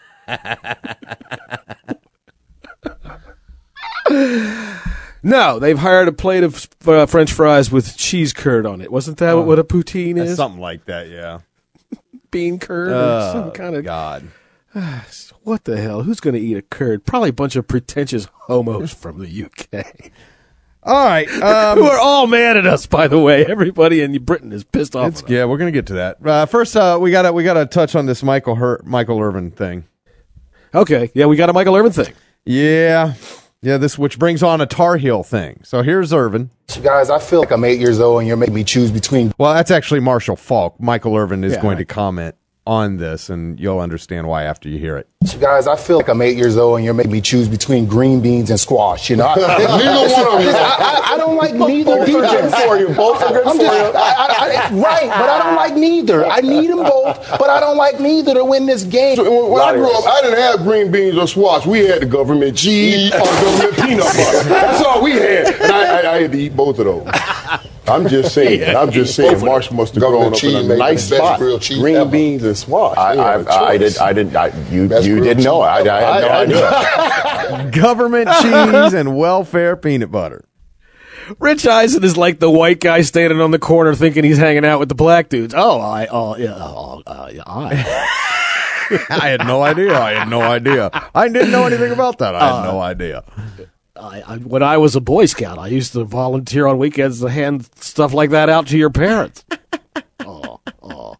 No, they've hired a plate of uh, French fries with cheese curd on it. Wasn't that Oh, what a poutine is? Something like that, yeah. Bean curd or Oh, some kind of... God. What the hell? Who's going to eat a curd? Probably a bunch of pretentious homos from the U K. All right. Um, Who are all mad at us, by the way. Everybody in Britain is pissed off. It's, yeah, we're going to get to that. Uh, first, uh, we got to we got to touch on this Michael Her- Michael Irvin thing. Okay. Yeah, we got a Michael Irvin thing. Yeah. Yeah, this which brings on a Tar Heel thing. So here's Irvin. Guys, I feel like I'm eight years old and you're making me choose between... Well, that's actually Marshall Falk. Michael Irvin is Yeah, going right. to comment on this, and you'll understand why after you hear it. Guys, I feel like I'm eight years old and you're making me choose between green beans and squash. You know, I, Neither one of them. I, I, I don't like neither. Both are good for you. Both are good I'm for just- you. I, I, I, right, but I don't like neither. I need them both, but I don't like neither to win this game. When, when I grew up, I didn't have green beans or squash. We had the government cheese or government peanut butter. That's all we had. And I, I, I had to eat both of those. I'm just saying. Yeah. I'm just saying. Marsh must have grown up in a nice spot. Green beans and squash. I, I, I, I did. I did. I, you you didn't know. I, I had no idea. Government cheese and welfare peanut butter. Rich Eisen is like the white guy standing on the corner thinking he's hanging out with the black dudes. Oh, I, oh, yeah, oh, uh, yeah, I. I had no idea. I had no idea. I didn't know anything about that. I had Uh, no idea. I, I, when I was a Boy Scout, I used to volunteer on weekends to hand stuff like that out to your parents. oh, oh.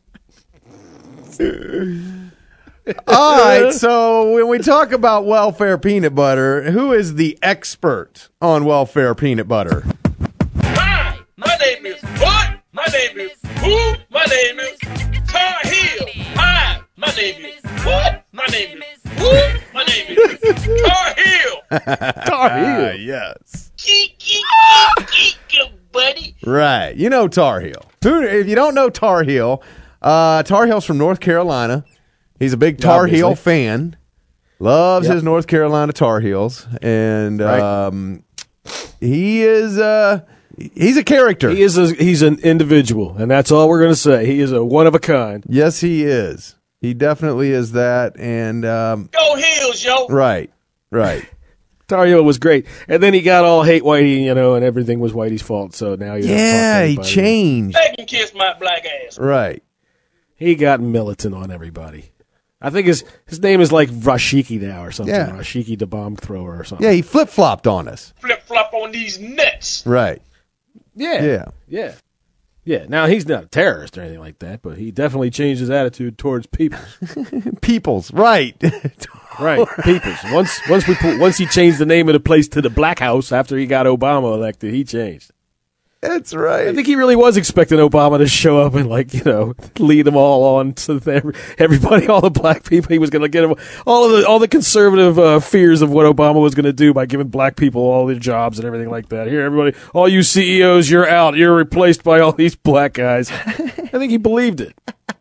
All right, so when we talk about welfare peanut butter, who is the expert on welfare peanut butter? Hi, my name is what? My name is who? My name is Tar Heel. Hi, my name is what? My name is who? My name is Tar Heel. Tar Heel. yes. right. You know Tar Heel. Who, if you don't know Tar Heel, uh, Tar Heel's from North Carolina. He's a big Tar Obviously. Heel fan. Loves Yep. his North Carolina Tar Heels. And Right. um, he is uh, he's a character. He is a, he's an individual, and that's all we're going to say. He is a one of a kind. Yes, he is. He definitely is that. And um, Go Heels, yo. right, right. Tar Heel was great, and then he got all hate Whitey, you know, and everything was Whitey's fault. So now you Yeah, he changed. They can kiss my black ass. Right. He got militant on everybody. I think his his name is like Rashiki now or something. Yeah. Rashiki the bomb thrower or something. Yeah, he flip flopped on us. Flip flop on these nuts. Right. Yeah. Yeah. Yeah. Yeah. Now, he's not a terrorist or anything like that, but he definitely changed his attitude towards people. Peoples. Right. Right. Peoples. Once once we put, once he changed the name of the place to the Black House after he got Obama elected, he changed. That's right. I think he really was expecting Obama to show up and, like, you know, lead them all on to the, everybody, all the black people. He was going to get them all of the all the conservative uh, fears of what Obama was going to do by giving black people all their jobs and everything like that. Here, everybody, all you C E Os, you're out. You're replaced by all these black guys. I think he believed it.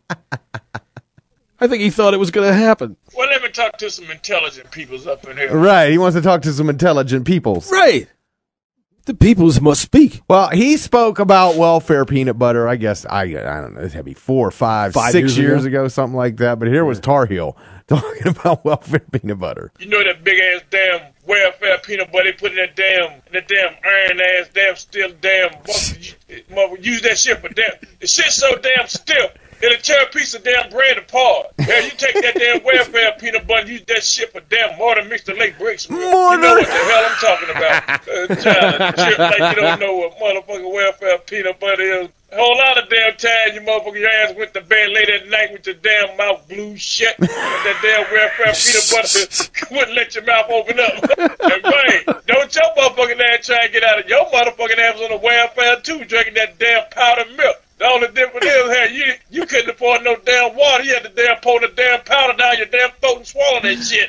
I think he thought it was going to happen. Well, let me talk to some intelligent peoples up in here. Right. He wants to talk to some intelligent peoples. Right. The peoples must speak. Well, he spoke about welfare peanut butter. I guess I I don't know. This had to be four, five, Five six years years, ago? ago, something like that. But here was Tar Heel talking about welfare peanut butter. You know that big ass damn welfare peanut butter they put in that damn, in that damn iron ass, damn steel damn. Mother, use that shit for damn. The shit's so damn stiff. It'll tear a piece of damn bread apart. Yeah, you take that damn welfare peanut butter, use that shit for damn mortar mixed to lake bricks. Mortar. You know what the hell I'm talking about. Uh, child, chip like you don't know what motherfucking welfare peanut butter is. A whole lot of damn times you motherfucker your ass went to bed late at night with your damn mouth glued shut. And that damn welfare peanut butter wouldn't let your mouth open up. And man, don't your motherfucking ass try and get out of your motherfucking ass on the welfare too, drinking that damn powdered milk. The only difference is, hey, you you couldn't afford no damn water. You had to damn pour the damn powder down your damn throat and swallow that shit.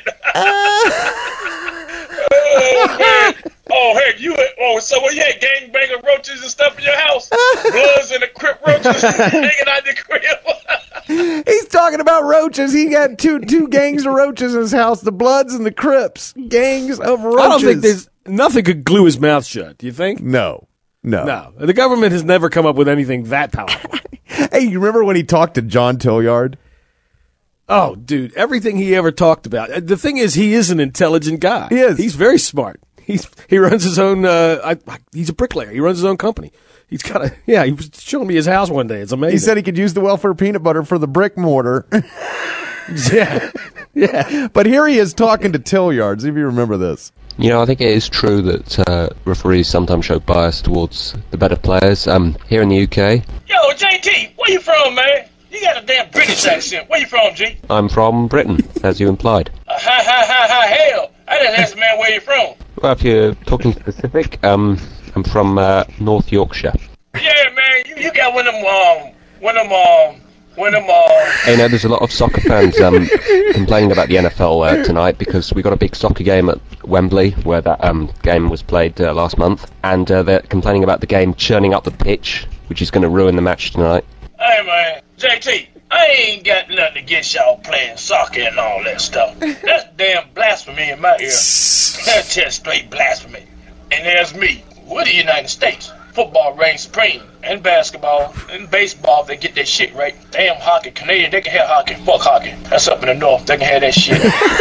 Oh, man. Oh, heck, you had, oh, so what, you had gangbanger roaches and stuff in your house? Bloods and the Crip roaches hanging out your crib? He's talking about roaches. He got two two gangs of roaches in his house, the Bloods and the Crips. Gangs of roaches. I don't think there's nothing could glue his mouth shut. Do you think? No. No. No. The government has never come up with anything that powerful. Hey, you remember when he talked to John Tilliard? Oh, dude, everything he ever talked about. The thing is, he is an intelligent guy. He is. He's very smart. He's he runs his own. Uh, I, he's a bricklayer. He runs his own company. He's got a yeah. He was showing me his house one day. It's amazing. He said he could use the welfare peanut butter for the brick mortar. yeah, yeah. But here he is talking to Tilliard. See if you remember this. You know, I think it is true that uh, referees sometimes show bias towards the better players. Um, here in the U K, Yo, J T, where you from, man? You got a damn British accent. Where you from, G? I'm from Britain, as you implied. Uh, ha ha ha ha hell! I didn't ask the man where you from. Well, if you're talking specific, um, I'm from uh, North Yorkshire. Yeah, man, you, you got one of them, um, one of them, um, one of them, um... Hey, know, there's a lot of soccer fans um, complaining about the N F L uh, tonight because we got a big soccer game at Wembley where that um, game was played uh, last month, and uh, they're complaining about the game churning up the pitch, which is going to ruin the match tonight. Hey, man, J T, I ain't got nothing against y'all playing soccer and all that stuff. That's damn blasphemy in my ear. That's just straight blasphemy. And there's me, with the United States. Football reigns supreme, and basketball, and baseball, they get that shit right. Damn hockey, Canadian, they can have hockey. Fuck hockey. That's up in the north, they can have that shit.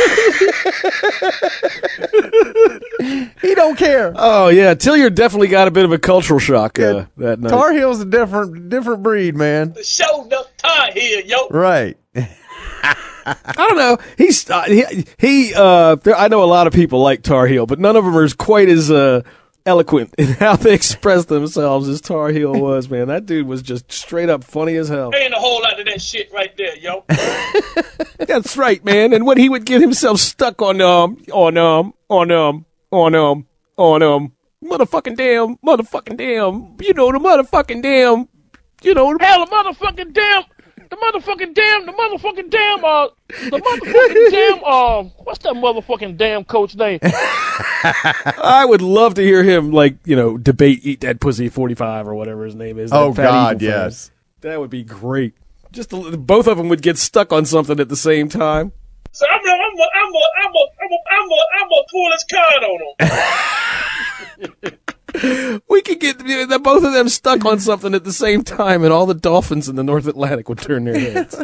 He don't care. Oh yeah, Tilliard definitely got a bit of a cultural shock uh, that night. Tar Heel's a different different breed, man. The show enough Tar Heel, yo. Right. I don't know. He's uh, he. he uh, there, I know a lot of people like Tar Heel, but none of them are as quite as uh, eloquent in how they express themselves as Tar Heel was. Man, that dude was just straight up funny as hell. Ain't a whole lot of that shit right there, yo. That's right, man. And when he would get himself stuck on um on um on um on um on um motherfucking damn motherfucking damn, you know the motherfucking damn, you know hell, the motherfucking damn. the motherfucking damn, the motherfucking damn, uh, the motherfucking damn, uh, what's that motherfucking damn coach name? I would love to hear him, like, you know, debate Eat That Pussy forty-five or whatever his name is. Oh, that Fat God, Eagle yes. fan. That would be great. Just the, both of them would get stuck on something at the same time. So I'm gonna, I'm gonna, I'm gonna, I'm gonna, I'm gonna, I'm gonna, I'm gonna pull his card on him. We could get the, both of them stuck on something at the same time, and all the dolphins in the North Atlantic would turn their heads.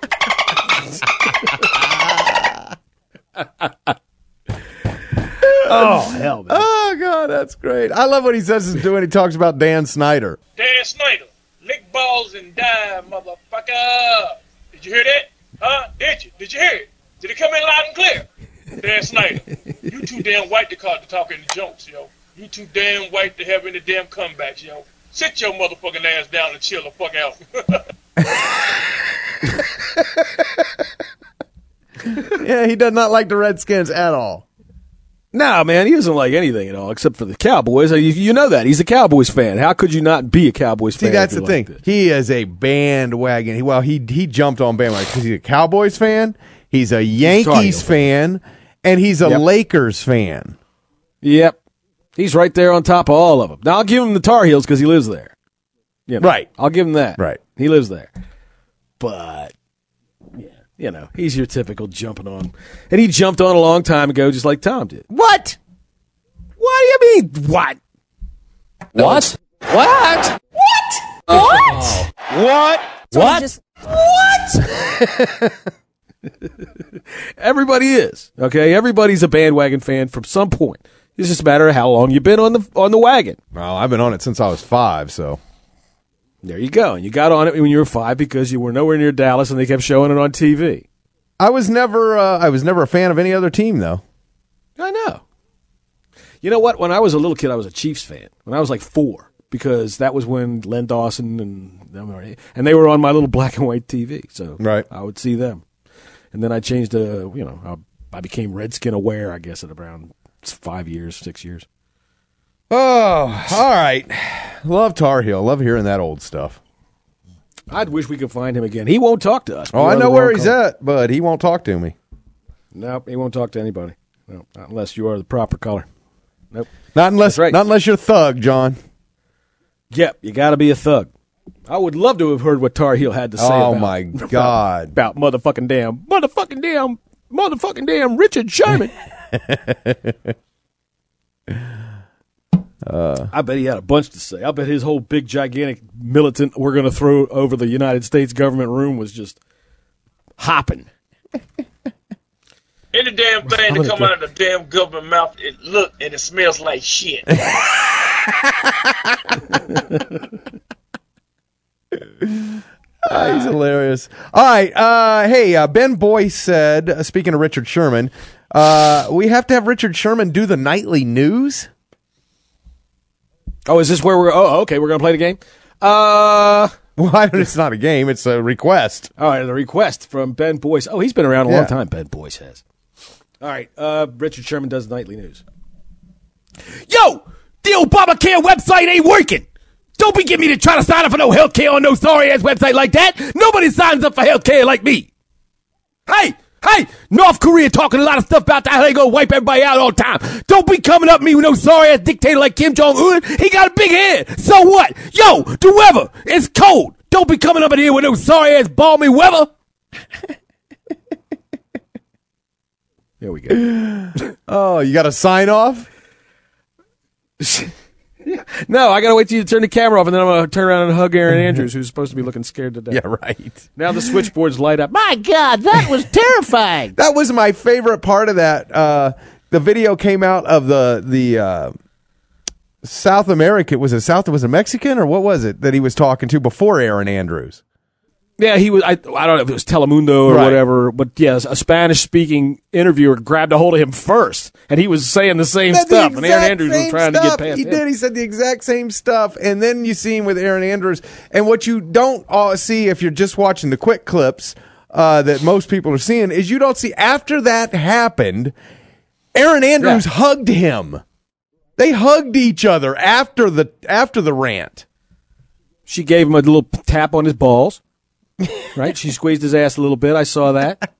Oh, hell, man. Oh, God, that's great. I love what he says when he talks about Dan Snyder. Dan Snyder, lick balls and die, motherfucker. Did you hear that? Huh? Did you? Did you hear it? Did it come in loud and clear? Dan Snyder, you too damn white to call to talk any jokes, yo. You too damn white to have any damn comebacks, yo. Sit your motherfucking ass down and chill the fuck out. Yeah, he does not like the Redskins at all. No, man, he doesn't like anything at all except for the Cowboys. You, you know that. He's a Cowboys fan. How could you not be a Cowboys See, fan? that's if the you thing. like this? He is a bandwagon. He, well, he he jumped on bandwagon because he's a Cowboys fan, he's a Yankees fan, and he's a Yep. Lakers fan. Yep. He's right there on top of all of them. Now, I'll give him the Tar Heels because he lives there. You know, Right. I'll give him that. Right. He lives there. But, yeah, you know, he's your typical jumping on. And he jumped on a long time ago just like Tom did. What? What do you mean, what? What? What? What? Oh. What? What? Just, what? Everybody is, okay? Everybody's a bandwagon fan from some point. It's just a matter of how long you've been on the on the wagon. Well, I've been on it since I was five, so. There you go. And you got on it when you were five because you were nowhere near Dallas and they kept showing it on T V. I was never uh, I was never a fan of any other team, though. I know. You know what? When I was a little kid, I was a Chiefs fan. When I was like four, because that was when Len Dawson and and they were on my little black and white T V. So right. I would see them. And then I changed to, you know, I, I became Redskin aware, I guess, at around five years, six years. Oh, all right. Love Tar Heel. Love hearing that old stuff. I'd wish we could find him again. He won't talk to us. Oh, I know where he's at, but he won't talk to me. Nope, he won't talk to anybody. No, not unless you are the proper color. Nope. Not unless, right. not unless you're Thug, John. Yep, you got to be a thug. I would love to have heard what Tar Heel had to say Oh, about, my God. about, about motherfucking damn, motherfucking damn, motherfucking damn Richard Sherman. uh, I bet he had a bunch to say. I bet his whole big, gigantic militant we're going to throw over the United States government room was just hopping. Any damn thing that come out of the damn government mouth, it look and it smells like shit. Ah, he's hilarious. All right. Uh, hey, uh, Ben Boyce said, uh, speaking of Richard Sherman, uh, we have to have Richard Sherman do the nightly news. Oh, is this where we're... Oh, okay, we're going to play the game? Uh... Well, I, it's not a game. It's a request. All right, the request from Ben Boyce. Oh, he's been around a Yeah. long time, Ben Boyce has. All right, uh, Richard Sherman does the nightly news. Yo, the Obamacare website ain't working. Don't be getting me to try to sign up for no health care on no sorry-ass website like that. Nobody signs up for health care like me. Hey, hey, North Korea talking a lot of stuff about how they gonna wipe everybody out all the time. Don't be coming up me with no sorry-ass dictator like Kim Jong-un. He got a big head. So what? Yo, the weather, it's cold. Don't be coming up in here with no sorry-ass balmy weather. There we go. Oh, you got a sign off? No, I got to wait till you turn the camera off, and then I'm going to turn around and hug Aaron Andrews, who's supposed to be looking scared to death. Yeah, right. Now the switchboards light up. My God, that was terrifying. That was my favorite part of that. Uh, the video came out of the the uh, South America. Was it South? Was it Mexican or what was it that he was talking to before Aaron Andrews? Yeah, he was. I, I don't know if it was Telemundo or Right. whatever, but yes, a Spanish-speaking interviewer grabbed a hold of him first, and he was saying the same Said the stuff, and Aaron exact Andrews was same trying stuff. to get past He him. did. He said the exact same stuff, and then you see him with Aaron Andrews. And what you don't uh, see if you're just watching the quick clips uh, that most people are seeing is you don't see after that happened, Aaron Andrews Yeah. hugged him. They hugged each other after the after the rant. She gave him a little tap on his balls. Right? She squeezed his ass a little bit. I saw that.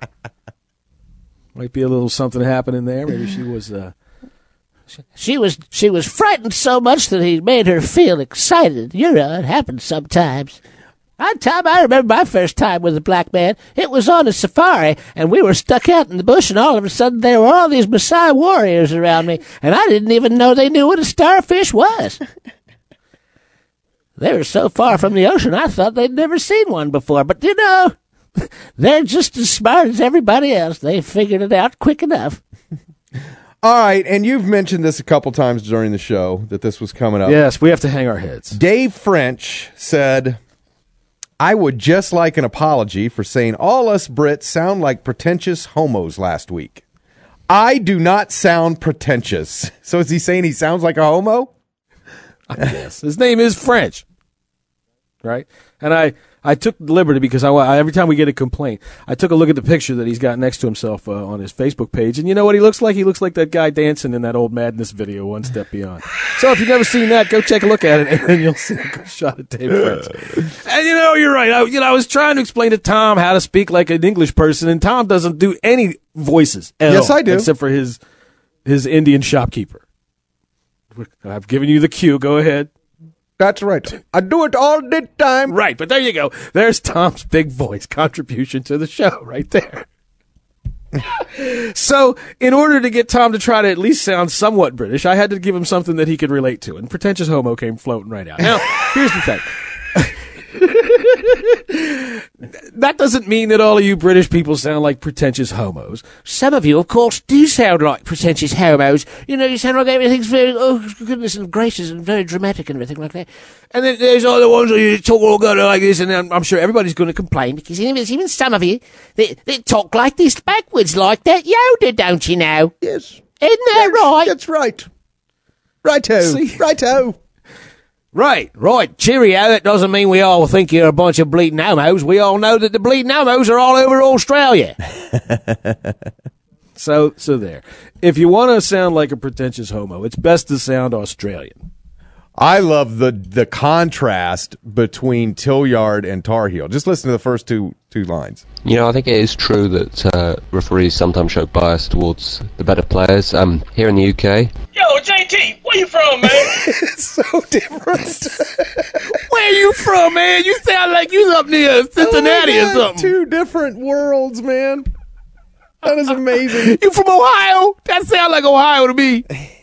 Might be a little something happening there. Maybe she was. Uh, She was she was frightened so much that he made her feel excited. You know, it happens sometimes. One time, I remember my first time with a black man. It was on a safari, and we were stuck out in the bush, and all of a sudden there were all these Maasai warriors around me, and I didn't even know they knew what a starfish was. They were so far from the ocean, I thought they'd never seen one before. But, you know, they're just as smart as everybody else. They figured it out quick enough. All right, and you've mentioned this a couple times during the show, that this was coming up. Yes, we have to hang our heads. Dave French said, I would just like an apology for saying all us Brits sound like pretentious homos last week. I do not sound pretentious. So is he saying he sounds like a homo? I guess. His name is French. Right? And I, I took the liberty because I, I, every time we get a complaint, I took a look at the picture that he's got next to himself uh, on his Facebook page. And you know what he looks like? He looks like that guy dancing in that old Madness video, One Step Beyond. So if you've never seen that, go take a look at it, and then you'll see a good shot of Dave French. And you know, you're right. I, you know, I was trying to explain to Tom how to speak like an English person, and Tom doesn't do any voices at Yes, all, I do. except for his his Indian shopkeeper. I've given you the cue. Go ahead. That's right. I do it all the time. Right, but there you go. There's Tom's big voice contribution to the show right there. So, in order to get Tom to try to at least sound somewhat British, I had to give him something that he could relate to, and pretentious homo came floating right out. Now, here's the thing. That doesn't mean that all of you British people sound like pretentious homos. Some of you, of course, do sound like pretentious homos. You know, you sound like everything's very, oh, goodness and gracious and very dramatic and everything like that. And then there's all the ones who talk all good like this, and I'm, I'm sure everybody's going to complain because even, even some of you, they, they talk like this backwards like that Yoda, don't you know? Yes. Isn't that Yes, right? That's right. Righto. See? Righto. Right, right. Cheerio. That doesn't mean we all think you're a bunch of bleeding homos. We all know that the bleeding homos are all over Australia. So, so there. If you want to sound like a pretentious homo, it's best to sound Australian. I love the the contrast between Tillyard and Tar Heel. Just listen to the first two two lines. You know, I think it is true that uh, referees sometimes show bias towards the better players. Um, here in the U K, Yo, J T, where you from, man? It's so different. Where you from, man? You sound like you up near Cincinnati Oh my or God, something. Two different worlds, man. That is amazing. You from Ohio? That sound like Ohio to me.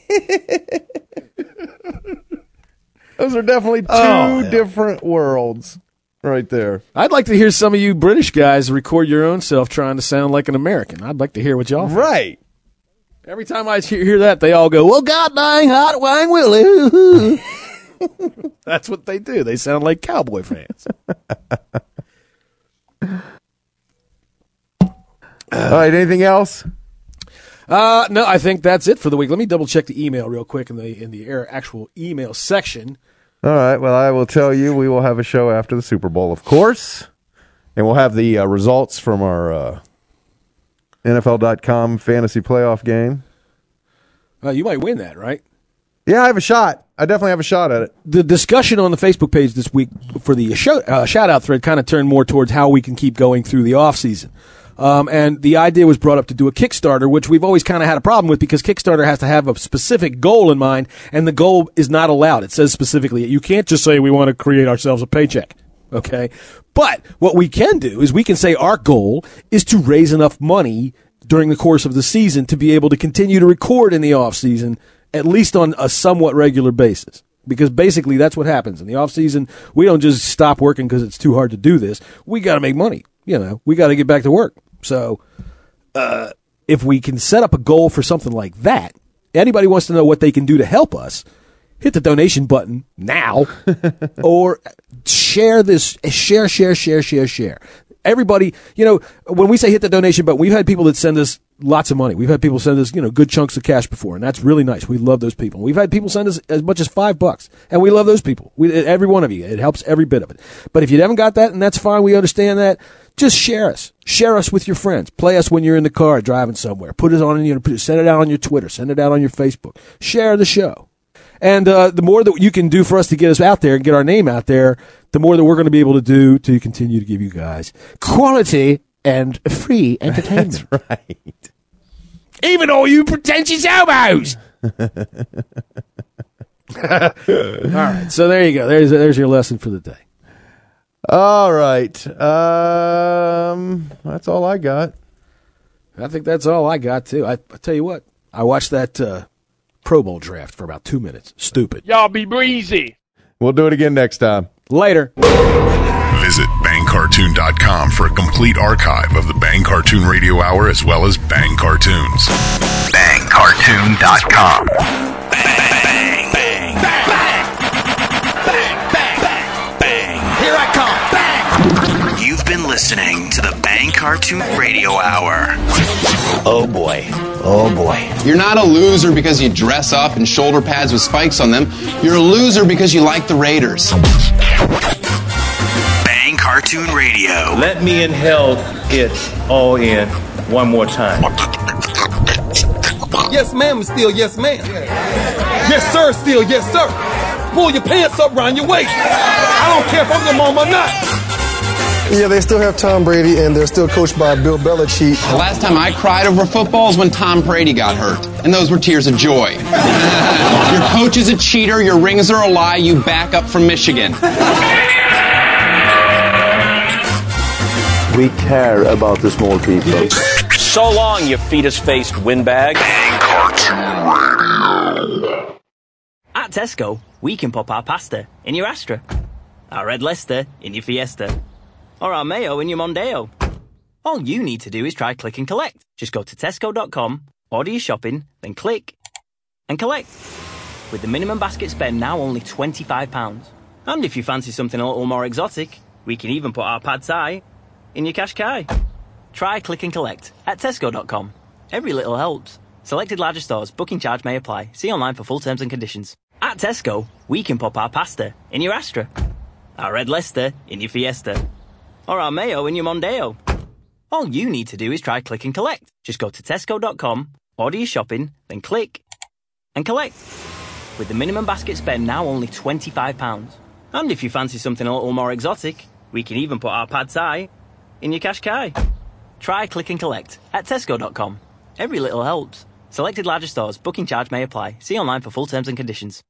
Those are definitely two Oh, yeah. different worlds right there. I'd like to hear some of you British guys record your own self trying to sound like an American. I'd like to hear what y'all think. Right. Every time I hear, hear that, they all go, well, God dang, hot wang Willie. That's what they do. They sound like cowboy fans. All right, anything else? Uh, no, I think that's it for the week. Let me double check the email real quick in the in the air actual email section. All right, well, I will tell you, we will have a show after the Super Bowl, of course, and we'll have the uh, results from our uh, N F L dot com fantasy playoff game. Uh, you might win that, right? Yeah, I have a shot. I definitely have a shot at it. The discussion on the Facebook page this week for the show, uh, shout-out thread kind of turned more towards how we can keep going through the off-season. Um, and the idea was brought up to do a Kickstarter, which we've always kind of had a problem with because Kickstarter has to have a specific goal in mind, and the goal is not allowed. It says specifically, you can't just say we want to create ourselves a paycheck, okay? But what we can do is we can say our goal is to raise enough money during the course of the season to be able to continue to record in the off-season, at least on a somewhat regular basis. Because basically that's what happens. In the off-season, we don't just stop working because it's too hard to do this. We got to make money. You know, we got to get back to work. So, uh, if we can set up a goal for something like that, anybody wants to know what they can do to help us, hit the donation button now or share this, share, share, share, share, share. Everybody, you know, when we say hit the donation button, we've had people that send us lots of money. We've had people send us, you know, good chunks of cash before, and that's really nice. We love those people. We've had people send us as much as five bucks, and we love those people. We, every one of you. It helps every bit of it. But if you haven't got that, and that's fine, we understand that. Just share us. Share us with your friends. Play us when you're in the car driving somewhere. Put it on, you know, send it out on your Twitter. Send it out on your Facebook. Share the show. And uh, the more that you can do for us to get us out there and get our name out there, the more that we're going to be able to do to continue to give you guys quality and free entertainment. That's right. Even all you pretentious elbows. All right, so there you go. There's there's your lesson for the day. All right. Um, that's all I got. I think that's all I got, too. I, I tell you what, I watched that uh, Pro Bowl draft for about two minutes. Stupid. Y'all be breezy. We'll do it again next time. Later. Visit bang cartoon dot com for a complete archive of the Bang Cartoon Radio Hour as well as Bang Cartoons. bang cartoon dot com. Bang, bang, bang, bang, bang, bang, bang. Here I come. Bang. You've been listening to the Bang Cartoon Radio Hour. Oh boy. Oh boy. You're not a loser because you dress up in shoulder pads with spikes on them. You're a loser because you like the Raiders. Bang Cartoon Radio. Let me inhale it all in one more time. Yes, ma'am, still yes, ma'am. Yes, sir, still yes, sir. Pull your pants up around your waist. I don't care if I'm your mom or not. Yeah, they still have Tom Brady, and they're still coached by Bill Belichick. The last time I cried over football is when Tom Brady got hurt, and those were tears of joy. Your coach is a cheater, your rings are a lie, you back up from Michigan. We care about the small people. So long, you fetus-faced windbag. At Tesco, we can pop our pasta in your Astra, our red Leicester in your Fiesta, or our mayo in your Mondeo. All you need to do is try click and collect. Just go to tesco dot com, order your shopping, then click and collect. With the minimum basket spend now only twenty-five pounds. And if you fancy something a little more exotic, we can even put our pad thai in your Qashqai. Try click and collect at tesco dot com. Every little helps. Selected larger stores, booking charge may apply. See online for full terms and conditions. At Tesco, we can pop our pasta in your Astra, our red Leicester in your Fiesta, or our mayo in your Mondeo. All you need to do is try click and collect. Just go to tesco dot com, order your shopping, then click and collect. With the minimum basket spend now only twenty-five pounds. And if you fancy something a little more exotic, we can even put our pad thai in your Qashqai. Try click and collect at tesco dot com. Every little helps. Selected larger stores, booking charge may apply. See online for full terms and conditions.